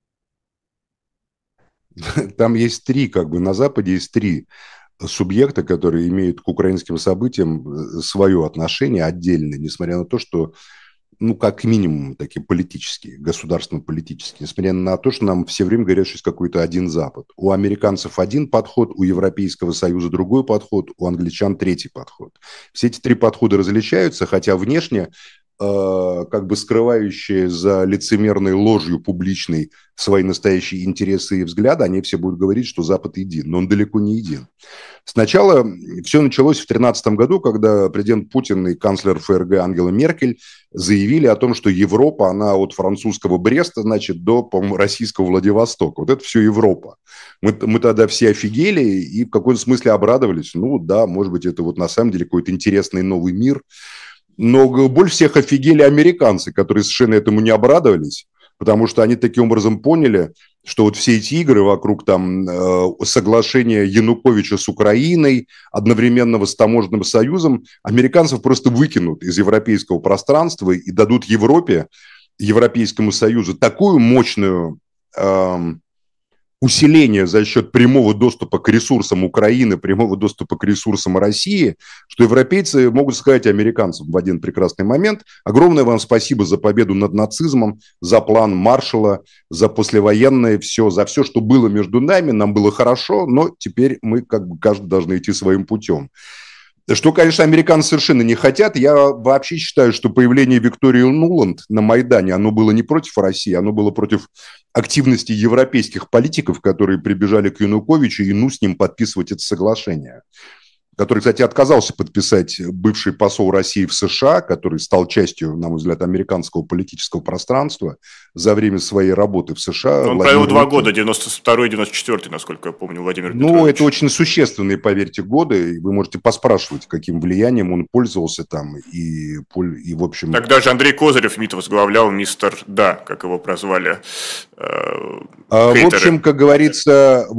B: Там есть на Западе есть три субъекта, которые имеют к украинским событиям свое отношение отдельное, несмотря на то, что как минимум, такие политические, государственно-политические, несмотря на то, что нам все время говорят, что есть какой-то один Запад. У американцев один подход, у Европейского Союза другой подход, у англичан третий подход. Все эти три подхода различаются, хотя внешне как бы скрывающие за лицемерной ложью публичной свои настоящие интересы и взгляды, они все будут говорить, что Запад един, но он далеко не един. Сначала все началось в 2013 году, когда президент Путин и канцлер ФРГ Ангела Меркель заявили о том, что Европа, она от французского Бреста, значит, до, по-моему, российского Владивостока. Вот это все Европа. Мы тогда все офигели и в каком-то смысле обрадовались. Ну да, может быть, это вот на самом деле какой-то интересный новый мир. Но больше всех офигели американцы, которые совершенно этому не обрадовались, потому что они таким образом поняли, что вот все эти игры вокруг там соглашения Януковича с Украиной, одновременного с таможенным союзом, американцев просто выкинут из европейского пространства и дадут Европе, Европейскому Союзу такую мощную усиление за счет прямого доступа к ресурсам Украины, прямого доступа к ресурсам России, что европейцы могут сказать американцам в один прекрасный момент: огромное вам спасибо за победу над нацизмом, за план Маршалла, за послевоенное все, за все, что было между нами, нам было хорошо, но теперь мы как бы каждый должны идти своим путем. Что, конечно, американцы совершенно не хотят. Я вообще считаю, что появление Виктории Нуланд на Майдане, оно было не против России, оно было против активности европейских политиков, которые прибежали к Януковичу и с ним подписывать это соглашение. Который, кстати, отказался подписать бывший посол России в США, который стал частью, на мой взгляд, американского политического пространства за время своей работы в США.
A: Он провел 2 года, 92-й, 94-й, насколько я помню, Владимир Петрович.
B: Ну, это очень существенные, поверьте, годы. Вы можете поспрашивать, каким влиянием он пользовался там. И в общем...
A: Тогда же Андрей Козырев МИД возглавлял, мистер Да, как его прозвали.
B: В общем, как говорится,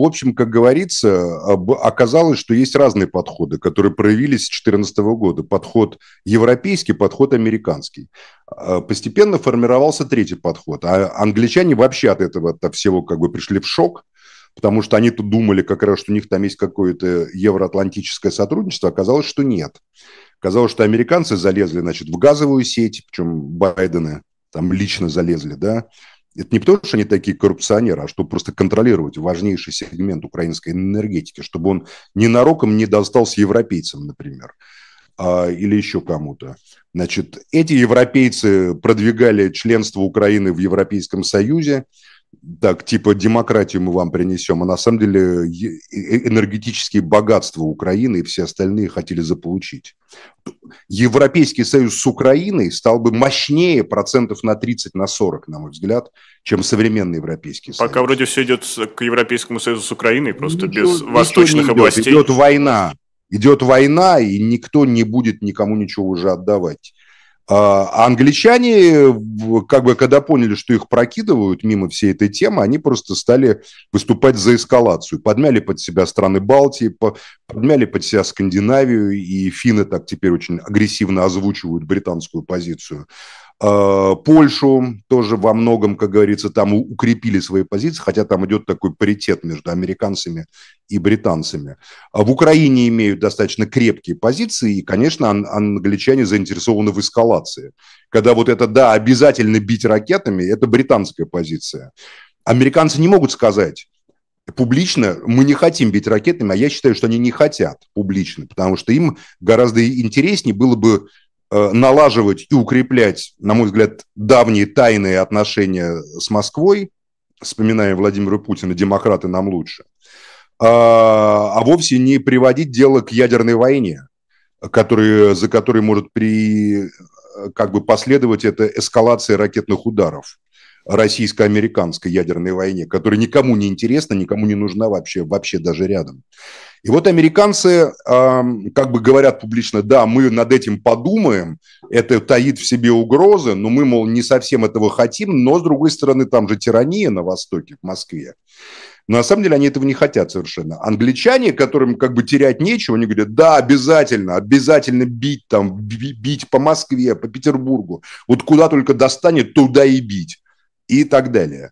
B: оказалось, что есть разные подходы, которые проявились с 2014 года. Подход европейский, подход американский. Постепенно формировался третий подход. А англичане вообще от этого от всего как бы пришли в шок, потому что они тут думали как раз, что у них там есть какое-то евроатлантическое сотрудничество. Оказалось, что нет. Оказалось, что американцы залезли, значит, в газовую сеть, причем Байдены там лично залезли, да. Это не потому, что они такие коррупционеры, а чтобы просто контролировать важнейший сегмент украинской энергетики, чтобы он ненароком не достался европейцам, например, или еще кому-то. Значит, эти европейцы продвигали членство Украины в Европейском Союзе, так, типа, демократию мы вам принесем, а на самом деле энергетические богатства Украины и все остальные хотели заполучить. Европейский Союз с Украиной стал бы мощнее процентов на 30, на 40, на мой взгляд, чем современный Европейский Союз.
A: Пока вроде все идет к Европейскому Союзу с Украиной, просто без восточных областей.
B: Идет война, и никто не будет никому ничего уже отдавать. А англичане, как бы, когда поняли, что их прокидывают мимо всей этой темы, они просто стали выступать за эскалацию. Подмяли под себя страны Балтии, подмяли под себя Скандинавию, и финны так теперь очень агрессивно озвучивают британскую позицию. Польшу тоже во многом, как говорится, там укрепили свои позиции, хотя там идет такой паритет между американцами и британцами. В Украине имеют достаточно крепкие позиции, и, конечно, англичане заинтересованы в эскалации. Когда вот это, да, обязательно бить ракетами, это британская позиция. Американцы не могут сказать публично: мы не хотим бить ракетами, а я считаю, что они не хотят публично, потому что им гораздо интереснее было бы налаживать и укреплять, на мой взгляд, давние тайные отношения с Москвой, вспоминая Владимира Путина, демократы нам лучше, а вовсе не приводить дело к ядерной войне, за которой может последовать эта эскалация ракетных ударов российско-американской ядерной войне, которая никому не интересна, никому не нужна вообще даже рядом. И вот американцы как бы говорят публично: да, мы над этим подумаем, это таит в себе угрозы, но мы, мол, не совсем этого хотим, но, с другой стороны, там же тирания на Востоке, в Москве. Но на самом деле они этого не хотят совершенно. Англичане, которым как бы терять нечего, они говорят: да, обязательно бить по Москве, по Петербургу, вот куда только достанет, туда и бить, и так далее.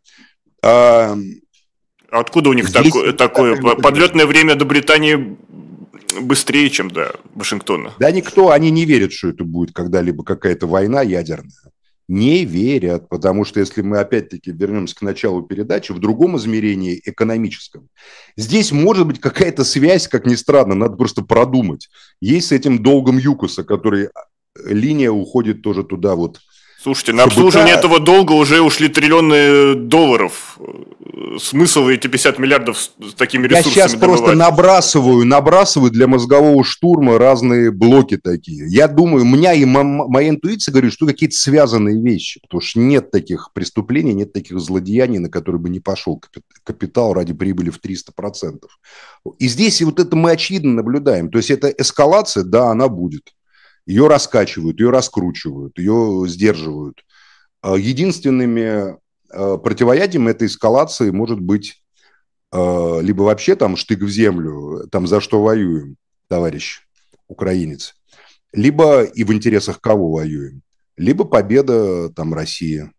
A: Откуда у них такое подлетное время до Британии быстрее, чем до Вашингтона?
B: Да они не верят, что это будет когда-либо какая-то война ядерная. Не верят, потому что если мы опять-таки вернемся к началу передачи, в другом измерении экономическом, здесь может быть какая-то связь, как ни странно, надо просто продумать. Есть с этим долгом ЮКОСа, который линия уходит тоже туда вот.
A: Слушайте, на обслуживание этого долга уже ушли триллионы долларов. Смысл эти 50 миллиардов с такими ресурсами
B: Я сейчас просто набрасываю для мозгового штурма разные блоки такие. Я думаю, у меня и моя интуиция говорит, что какие-то связанные вещи. Потому что нет таких преступлений, нет таких злодеяний, на которые бы не пошел капитал ради прибыли в 300%. И здесь вот это мы очевидно наблюдаем. То есть это эскалация, да, она будет. Ее раскачивают, ее раскручивают, ее сдерживают. Единственными противоядием этой эскалации может быть либо вообще там штык в землю, там за что воюем, товарищ украинец, либо и в интересах кого воюем, либо победа там России.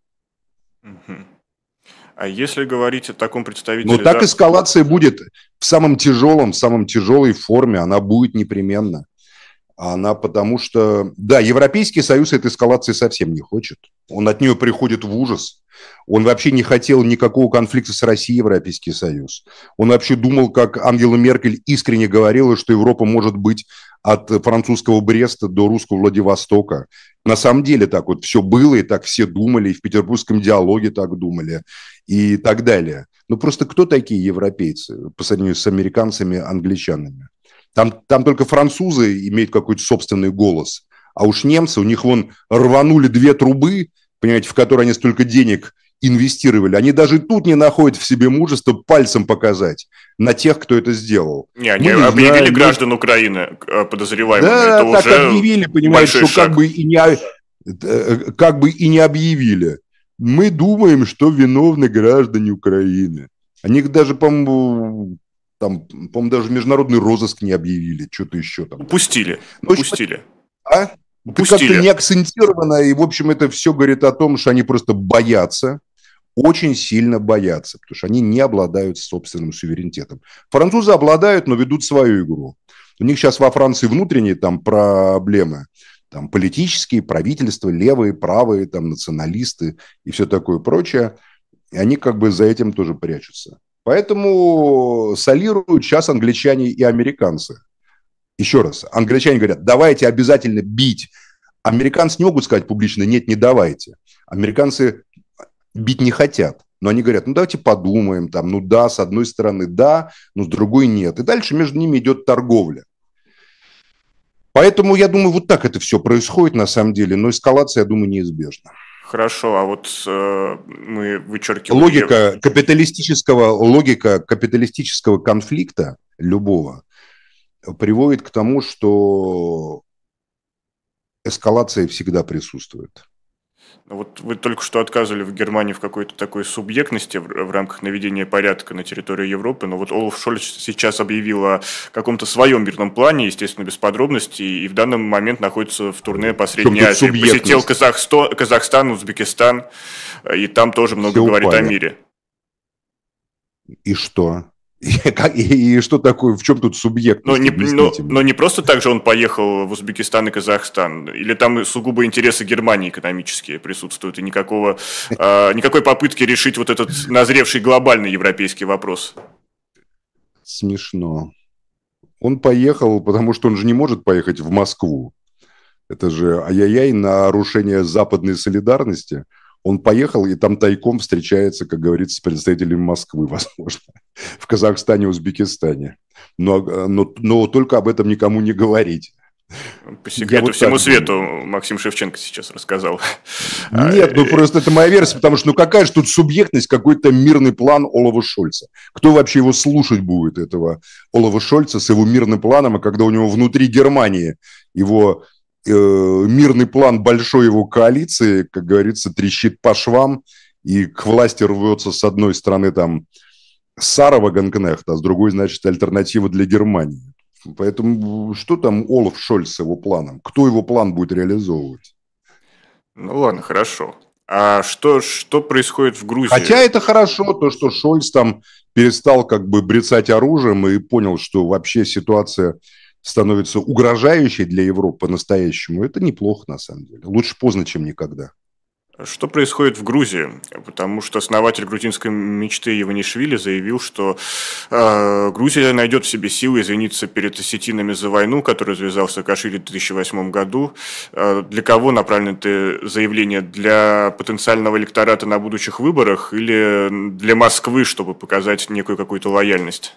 A: А если говорить о таком представителе...
B: Но так эскалация будет в самой тяжелой форме, она будет непременно. Она потому что, да, Европейский Союз этой эскалации совсем не хочет. Он от нее приходит в ужас. Он вообще не хотел никакого конфликта с Россией, Европейский Союз. Он вообще думал, как Ангела Меркель искренне говорила, что Европа может быть от французского Бреста до русского Владивостока. На самом деле так вот все было, и так все думали, и в петербургском диалоге так думали, и так далее. Но просто кто такие европейцы по сравнению с американцами, англичанами? Там только французы имеют какой-то собственный голос. А уж немцы, у них вон рванули 2 трубы, понимаете, в которые они столько денег инвестировали. Они даже тут не находят в себе мужество пальцем показать на тех, кто это сделал.
A: Не, они объявили граждан Украины подозреваемыми.
B: Да,
A: это
B: так
A: уже
B: объявили, понимаете, что как бы и не объявили. Мы думаем, что виновны граждане Украины. Они даже, по-моему, даже международный розыск не объявили, что-то еще там.
A: Упустили.
B: А? Это как-то не акцентировано, и, в общем, это все говорит о том, что они просто боятся, очень сильно боятся, потому что они не обладают собственным суверенитетом. Французы обладают, но ведут свою игру. У них сейчас во Франции внутренние там проблемы, там политические, правительства, левые, правые, там националисты и все такое прочее. И они как бы за этим тоже прячутся. Поэтому солируют сейчас англичане и американцы. Еще раз, англичане говорят, давайте обязательно бить. Американцы не могут сказать публично, нет, не давайте. Американцы бить не хотят. Но они говорят, ну давайте подумаем, там, ну да, с одной стороны да, но с другой нет. И дальше между ними идет торговля. Поэтому, я думаю, вот так это все происходит на самом деле. Но эскалация, я думаю, неизбежна.
A: Хорошо, а вот мы вычеркиваем...
B: Логика капиталистического конфликта любого приводит к тому, что эскалация всегда присутствует.
A: Вот вы только что отказывали в Германии в какой-то такой субъектности в рамках наведения порядка на территории Европы, но вот Олаф Шольц сейчас объявил о каком-то своем мирном плане, естественно, без подробностей, и в данный момент находится в турне по Средней Азии. Посетил Казахстан, Узбекистан, и там тоже много говорит о мире.
B: И что? И что такое, в чем тут субъектность?
A: Но не просто так же он поехал в Узбекистан и Казахстан, или там сугубо интересы Германии экономические присутствуют, и никакой попытки решить вот этот назревший глобальный европейский вопрос?
B: Смешно. Он поехал, потому что он же не может поехать в Москву. Это же ай-яй-яй, нарушение западной солидарности. Он поехал и там тайком встречается, как говорится, с представителями Москвы, возможно, в Казахстане, Узбекистане. Но только об этом никому не говорить.
A: По секрету всему свету Максим Шевченко сейчас рассказал.
B: Нет, просто это моя версия, потому что какая же тут субъектность, какой-то мирный план Олафа Шольца. Кто вообще его слушать будет, этого Олафа Шольца с его мирным планом, а когда у него внутри Германии его... мирный план большой его коалиции, как говорится, трещит по швам, и к власти рвется с одной стороны там Сара Вагенкнехт, а с другой, значит, альтернатива для Германии. Поэтому что там Олаф Шольц с его планом? Кто его план будет реализовывать?
A: Ну ладно, хорошо. А что происходит в Грузии?
B: Хотя это хорошо, то, что Шольц там перестал как бы брецать оружием и понял, что вообще ситуация становится угрожающей для Европы по-настоящему, это неплохо, на самом деле. Лучше поздно, чем никогда.
A: Что происходит в Грузии? Потому что основатель грузинской мечты Иванишвили заявил, что Грузия найдет в себе силы извиниться перед осетинами за войну, которую развязал Саакашвили в 2008 году. Для кого направлено это заявление? Для потенциального электората на будущих выборах или для Москвы, чтобы показать некую какую-то лояльность?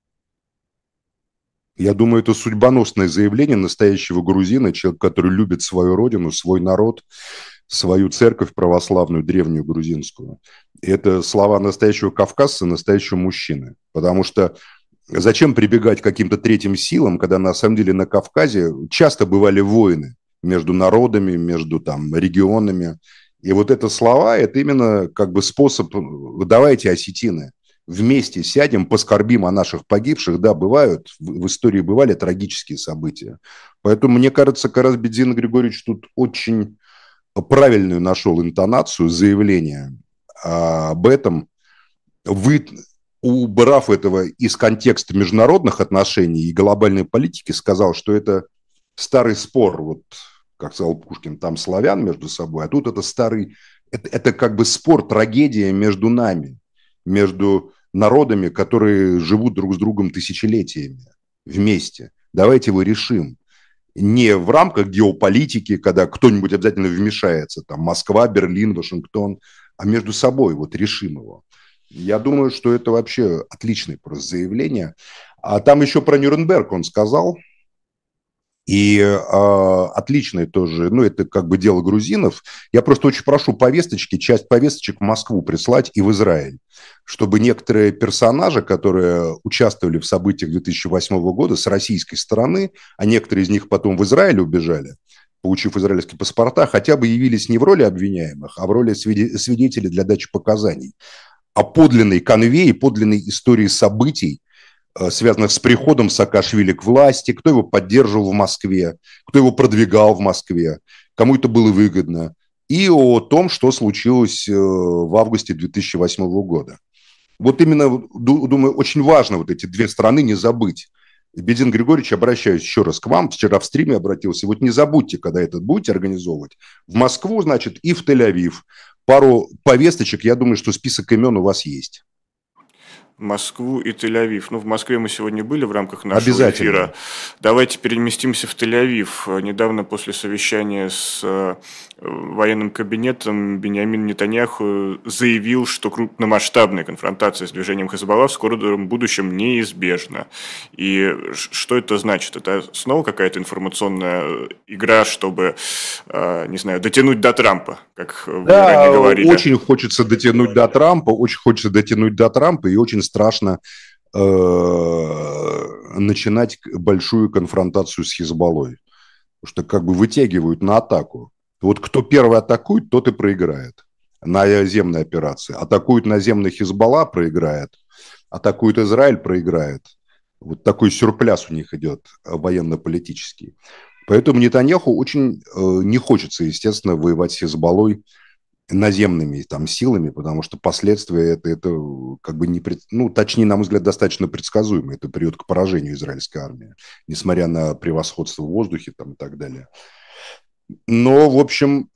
B: Я думаю, это судьбоносное заявление настоящего грузина, человека, который любит свою родину, свой народ, свою церковь православную, древнюю грузинскую. Это слова настоящего кавказца, настоящего мужчины. Потому что зачем прибегать к каким-то третьим силам, когда на самом деле на Кавказе часто бывали войны между народами, между там регионами. И вот это слова, это именно как бы способ, давайте, осетины, вместе сядем, поскорбим о наших погибших. Да, бывают, в истории бывали трагические события. Поэтому, мне кажется, Карасбедзин Григорьевич тут очень правильную нашел интонацию заявления об этом, убрав этого из контекста международных отношений и глобальной политики, сказал, что это старый спор, вот как сказал Пушкин, там славян между собой, а тут это старый, это как бы спор, трагедия между нами, между народами, которые живут друг с другом тысячелетиями вместе. Давайте его решим. Не в рамках геополитики, когда кто-нибудь обязательно вмешается, там Москва, Берлин, Вашингтон, а между собой вот решим его. Я думаю, что это вообще отличное просто заявление. А там еще про Нюрнберг он сказал. И отличное тоже, ну, это как бы дело грузинов. Я просто очень прошу повесточки, часть повесточек в Москву прислать и в Израиль, чтобы некоторые персонажи, которые участвовали в событиях 2008 года с российской стороны, а некоторые из них потом в Израиль убежали, получив израильские паспорта, хотя бы явились не в роли обвиняемых, а в роли свидетелей для дачи показаний. О подлинной конве, подлинной истории событий, связанных с приходом Саакашвили к власти, кто его поддерживал в Москве, кто его продвигал в Москве, кому это было выгодно, и о том, что случилось в августе 2008 года. Вот именно, думаю, очень важно вот эти две стороны не забыть. Бедин Григорьевич, обращаюсь еще раз к вам, вчера в стриме обратился, вот не забудьте, когда это будете организовывать, в Москву, значит, и в Тель-Авив. Пару повесточек, я думаю, что список имен у вас есть.
A: Москву и Тель-Авив. Ну, в Москве мы сегодня были в рамках нашего эфира. Давайте переместимся в Тель-Авив. Недавно после совещания с военным кабинетом Биньямин Нетаньяху заявил, что крупномасштабная конфронтация с движением Хизбалла в скором будущем неизбежна. И что это значит? Это снова какая-то информационная игра, чтобы, не знаю, дотянуть до Трампа, как вы ранее говорили?
B: Да, очень хочется дотянуть до Трампа, и очень страшно начинать большую конфронтацию с Хизбаллой. Потому что как бы вытягивают на атаку. Вот кто первый атакует, тот и проиграет. Наземной операции. Атакует наземный Хизбалла, проиграет. Атакует Израиль, проиграет. Вот такой сюрпляс у них идет военно-политический. Поэтому Нетаньяху очень не хочется, естественно, воевать с Хизбаллой наземными там силами, потому что последствия это как бы не, ну, точнее, на мой взгляд, достаточно предсказуемо. Это приведет к поражению израильской армии, несмотря на превосходство в воздухе там и так далее. Но, в общем,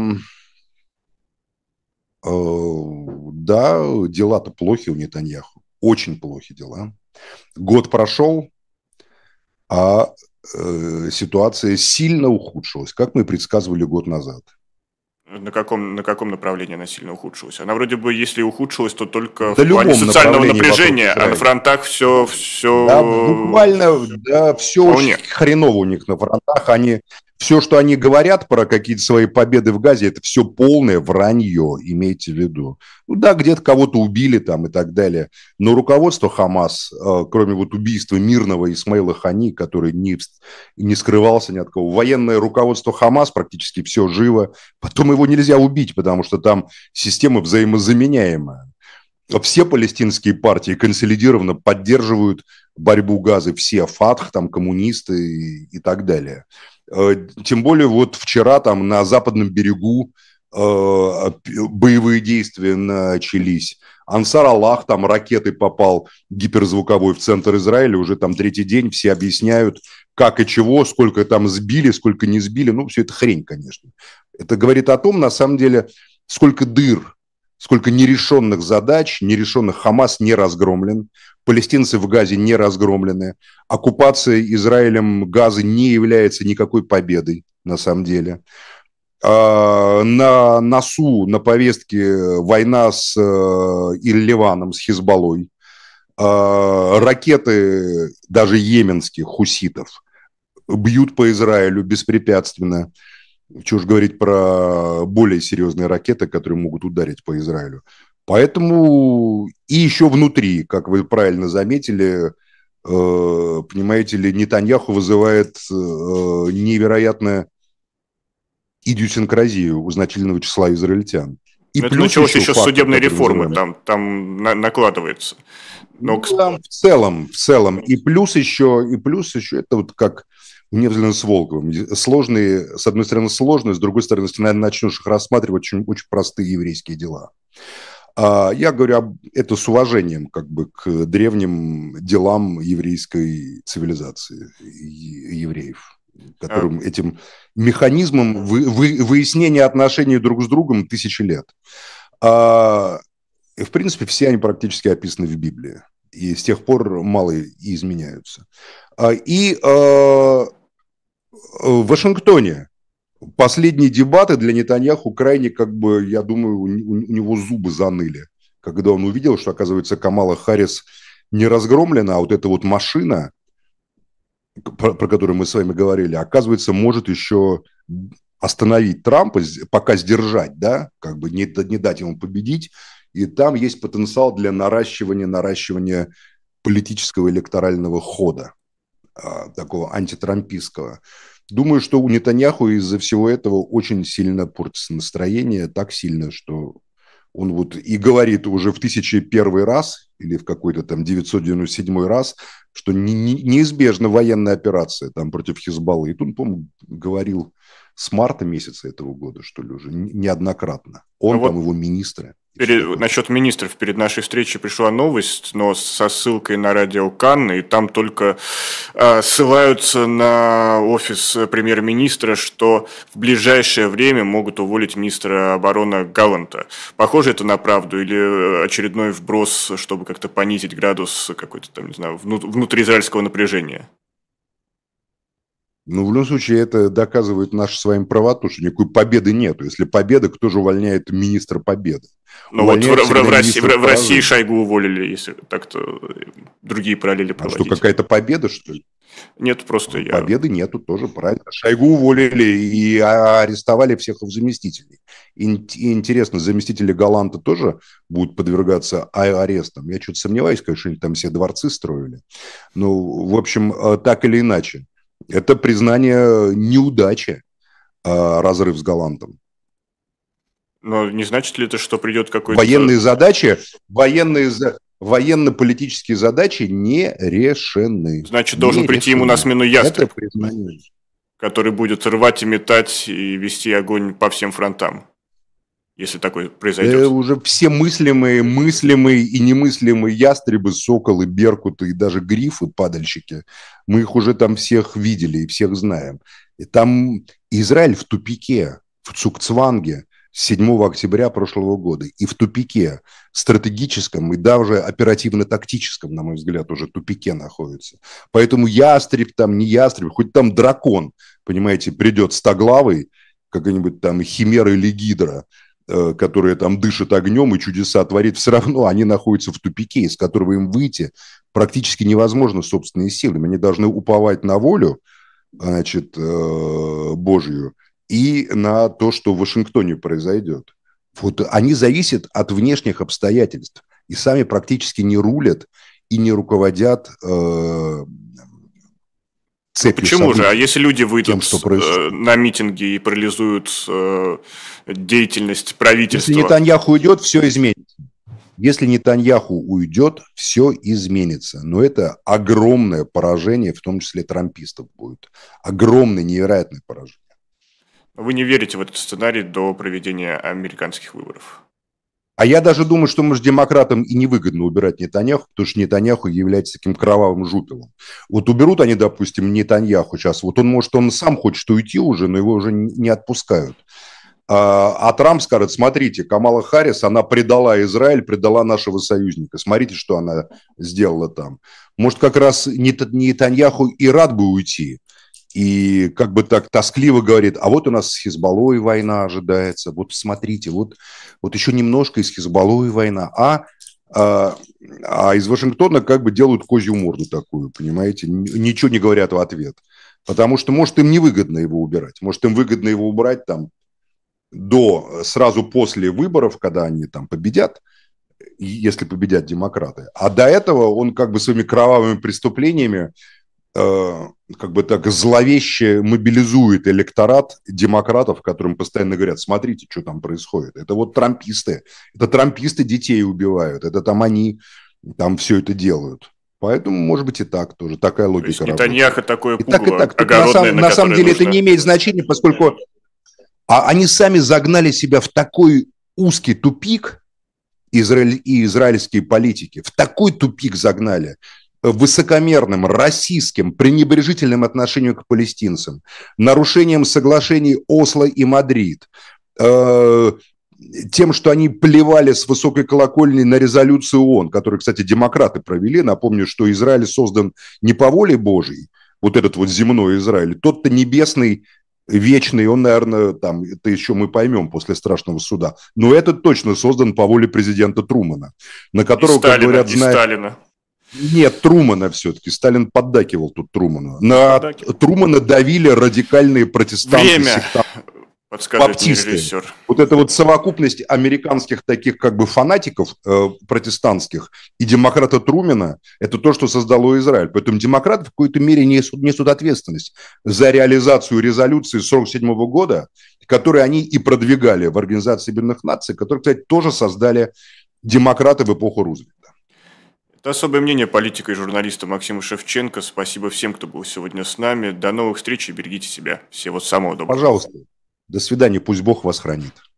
B: да, дела-то плохи у Нетаньяху. Очень плохи дела. Год прошел, а ситуация сильно ухудшилась, как мы предсказывали год назад.
A: На каком направлении она сильно ухудшилась? Она вроде бы, если ухудшилась, то только в плане социального напряжения, а на фронтах все...
B: Да, буквально, да, все очень хреново у них на фронтах. Все, что они говорят про какие-то свои победы в Газе, это все полное вранье, имейте в виду. Ну да, где-то кого-то убили там и так далее. Но руководство Хамас, кроме вот убийства мирного Исмаила Хани, который не скрывался ни от кого, военное руководство Хамас практически все живо. Потом его нельзя убить, потому что там система взаимозаменяемая. Все палестинские партии консолидированно поддерживают борьбу Газы, все, Фатх, там, коммунисты и так далее. Тем более вот вчера там на западном берегу боевые действия начались. Ансар Аллах, там ракетой попал гиперзвуковой в центр Израиля, уже там третий день, все объясняют, как и чего, сколько там сбили, сколько не сбили. Ну, все это хрень, конечно. Это говорит о том, на самом деле, сколько дыр, сколько нерешенных задач, нерешенных. Хамас не разгромлен, палестинцы в Газе не разгромлены, оккупация Израилем Газы не является никакой победой на самом деле. На носу, на повестке война с Ливаном, с Хизбаллой. Ракеты даже йеменских хуситов бьют по Израилю беспрепятственно. Чего же говорить про более серьезные ракеты, которые могут ударить по Израилю. Поэтому и еще внутри, как вы правильно заметили, понимаете ли, Нетаньяху вызывает невероятную идиосинкразию у значительного числа израильтян. И
A: это началось еще с судебной реформы, там накладывается. Но...
B: Да, в целом. И плюс еще, это вот как у Невзлина с Волковым. Сложные, с одной стороны, сложные, с другой стороны, если, наверное, начнешь их рассматривать, очень, очень простые еврейские дела. Я говорю это с уважением как бы к древним делам еврейской цивилизации, евреев, которым этим механизмом выяснения отношений друг с другом тысячи лет. В принципе, все они практически описаны в Библии. И с тех пор мало и изменяются. И в Вашингтоне последние дебаты для Нетаньяху крайне, как бы, я думаю, у него зубы заныли, когда он увидел, что, оказывается, Камала Харрис не разгромлена, а вот эта вот машина, про которую мы с вами говорили, оказывается, может еще остановить Трампа, пока сдержать, да, как бы не дать ему победить. И там есть потенциал для наращивания политического электорального хода, такого антитрампистского. Думаю, что у Нетаньяху из-за всего этого очень сильно портится настроение, так сильно, что он вот и говорит уже в 1001 раз или в какой-то там 997 раз, что неизбежна военная операция там против Хизбаллы. И тут, по-моему, говорил с марта месяца этого года, что ли, уже неоднократно. Он, там, его министры.
A: Насчет министров перед нашей встречей пришла новость, но со ссылкой на радио Канны, и там только ссылаются на офис премьер-министра, что в ближайшее время могут уволить министра обороны Галланта. Похоже это на правду или очередной вброс, чтобы как-то понизить градус какой-то там, не знаю, внутриизраильского напряжения?
B: Ну, в любом случае, это доказывает нашу с вами правоту, что никакой победы нету. Если победа, кто же увольняет министра победы?
A: Ну вот в России Шойгу уволили, если так-то другие параллели проводить.
B: А что, какая-то победа, что ли?
A: Нет, просто
B: победы нету, тоже правильно. Шойгу уволили и арестовали всех их заместителей. И интересно, заместители Галланта тоже будут подвергаться арестам? Я что-то сомневаюсь, конечно, они там все дворцы строили. Ну, в общем, так или иначе. Это признание неудачи, разрыв с Галлантом.
A: Но не значит ли это, что придет какой-то... Военно-политические задачи не решены. Значит, должен прийти ему на смену Ястреб, который будет рвать и метать и вести огонь по всем фронтам, если такое произойдет.
B: Уже все мыслимые и немыслимые ястребы, соколы, беркуты и даже грифы, падальщики, мы их уже там всех видели и всех знаем. И там Израиль в тупике, в Цукцванге, с 7 октября прошлого года. И в тупике стратегическом и даже оперативно-тактическом, на мой взгляд, уже тупике находится. Поэтому ястреб там, не ястреб, хоть там дракон, понимаете, придет стоглавый, какая-нибудь там химера или гидра, которая там дышит огнем и чудеса творит, все равно они находятся в тупике, из которого им выйти практически невозможно собственными силами. Они должны уповать на волю, значит, Божью, и на то, что в Вашингтоне произойдет. Вот они зависят от внешних обстоятельств и сами практически не рулят и не руководят цепью.
A: Почему же? А если люди выйдут на митинги и парализуют деятельность правительства?
B: Если Нетаньяху уйдет, все изменится. Если Нетаньяху уйдет, все изменится. Но это огромное поражение, в том числе трампистов будет. Огромное, невероятное поражение.
A: Вы не верите в этот сценарий до проведения американских выборов?
B: А я даже думаю, что, может, демократам и невыгодно убирать Нетаньяху, потому что Нетаньяху является таким кровавым жупелом. Вот уберут они, допустим, Нетаньяху сейчас, вот он, может, он сам хочет уйти уже, но его уже не отпускают. А Трамп скажет, смотрите, Камала Харрис, она предала Израиль, предала нашего союзника. Смотрите, что она сделала там. Может, как раз Нетаньяху и рад бы уйти. И как бы так тоскливо говорит, а вот у нас с Хизбаллой война ожидается. Вот смотрите, вот еще немножко и с Хизбаллой война. А из Вашингтона как бы делают козью морду такую, понимаете? Ничего не говорят в ответ. Потому что, может, им невыгодно его убирать. Может, им выгодно его убрать там сразу после выборов, когда они там победят, если победят демократы. А до этого он как бы своими кровавыми преступлениями как бы так зловеще мобилизует электорат демократов, которым постоянно говорят, смотрите, что там происходит. Это вот трамписты. Это трамписты детей убивают. Это там они там все это делают. Поэтому, может быть, и так тоже. Такая логика работает.
A: Нетаньяху такое пугало,
B: огородное, на самом деле это не имеет значения, поскольку они сами загнали себя в такой узкий тупик, израильские политики, в такой тупик загнали, высокомерным, расистским, пренебрежительным отношением к палестинцам, нарушением соглашений Осло и Мадрид, тем, что они плевали с высокой колокольни на резолюцию ООН, которую, кстати, демократы провели. Напомню, что Израиль создан не по воле Божьей, вот этот вот земной Израиль, тот-то небесный, вечный, он, наверное, там, это еще мы поймем после страшного суда, но этот точно создан по воле президента Трумана, на которого, Сталина, как говорят, знает...
A: Сталина.
B: Нет, Трумана все-таки. Сталин поддакивал тут Труману. На Трумана давили радикальные протестанты.
A: Время, подсказывает мне режиссер.
B: Вот эта вот совокупность американских таких как бы фанатиков протестантских и демократа Трумана, это то, что создало Израиль. Поэтому демократы в какой-то мере несут ответственность за реализацию резолюции 1947 года, которую они и продвигали в Организации Объединенных Наций, которую, кстати, тоже создали демократы в эпоху Рузвельта.
A: Это особое мнение политика и журналиста Максима Шевченко. Спасибо всем, кто был сегодня с нами. До новых встреч и берегите себя. Всего самого доброго.
B: Пожалуйста. До свидания. Пусть Бог вас хранит.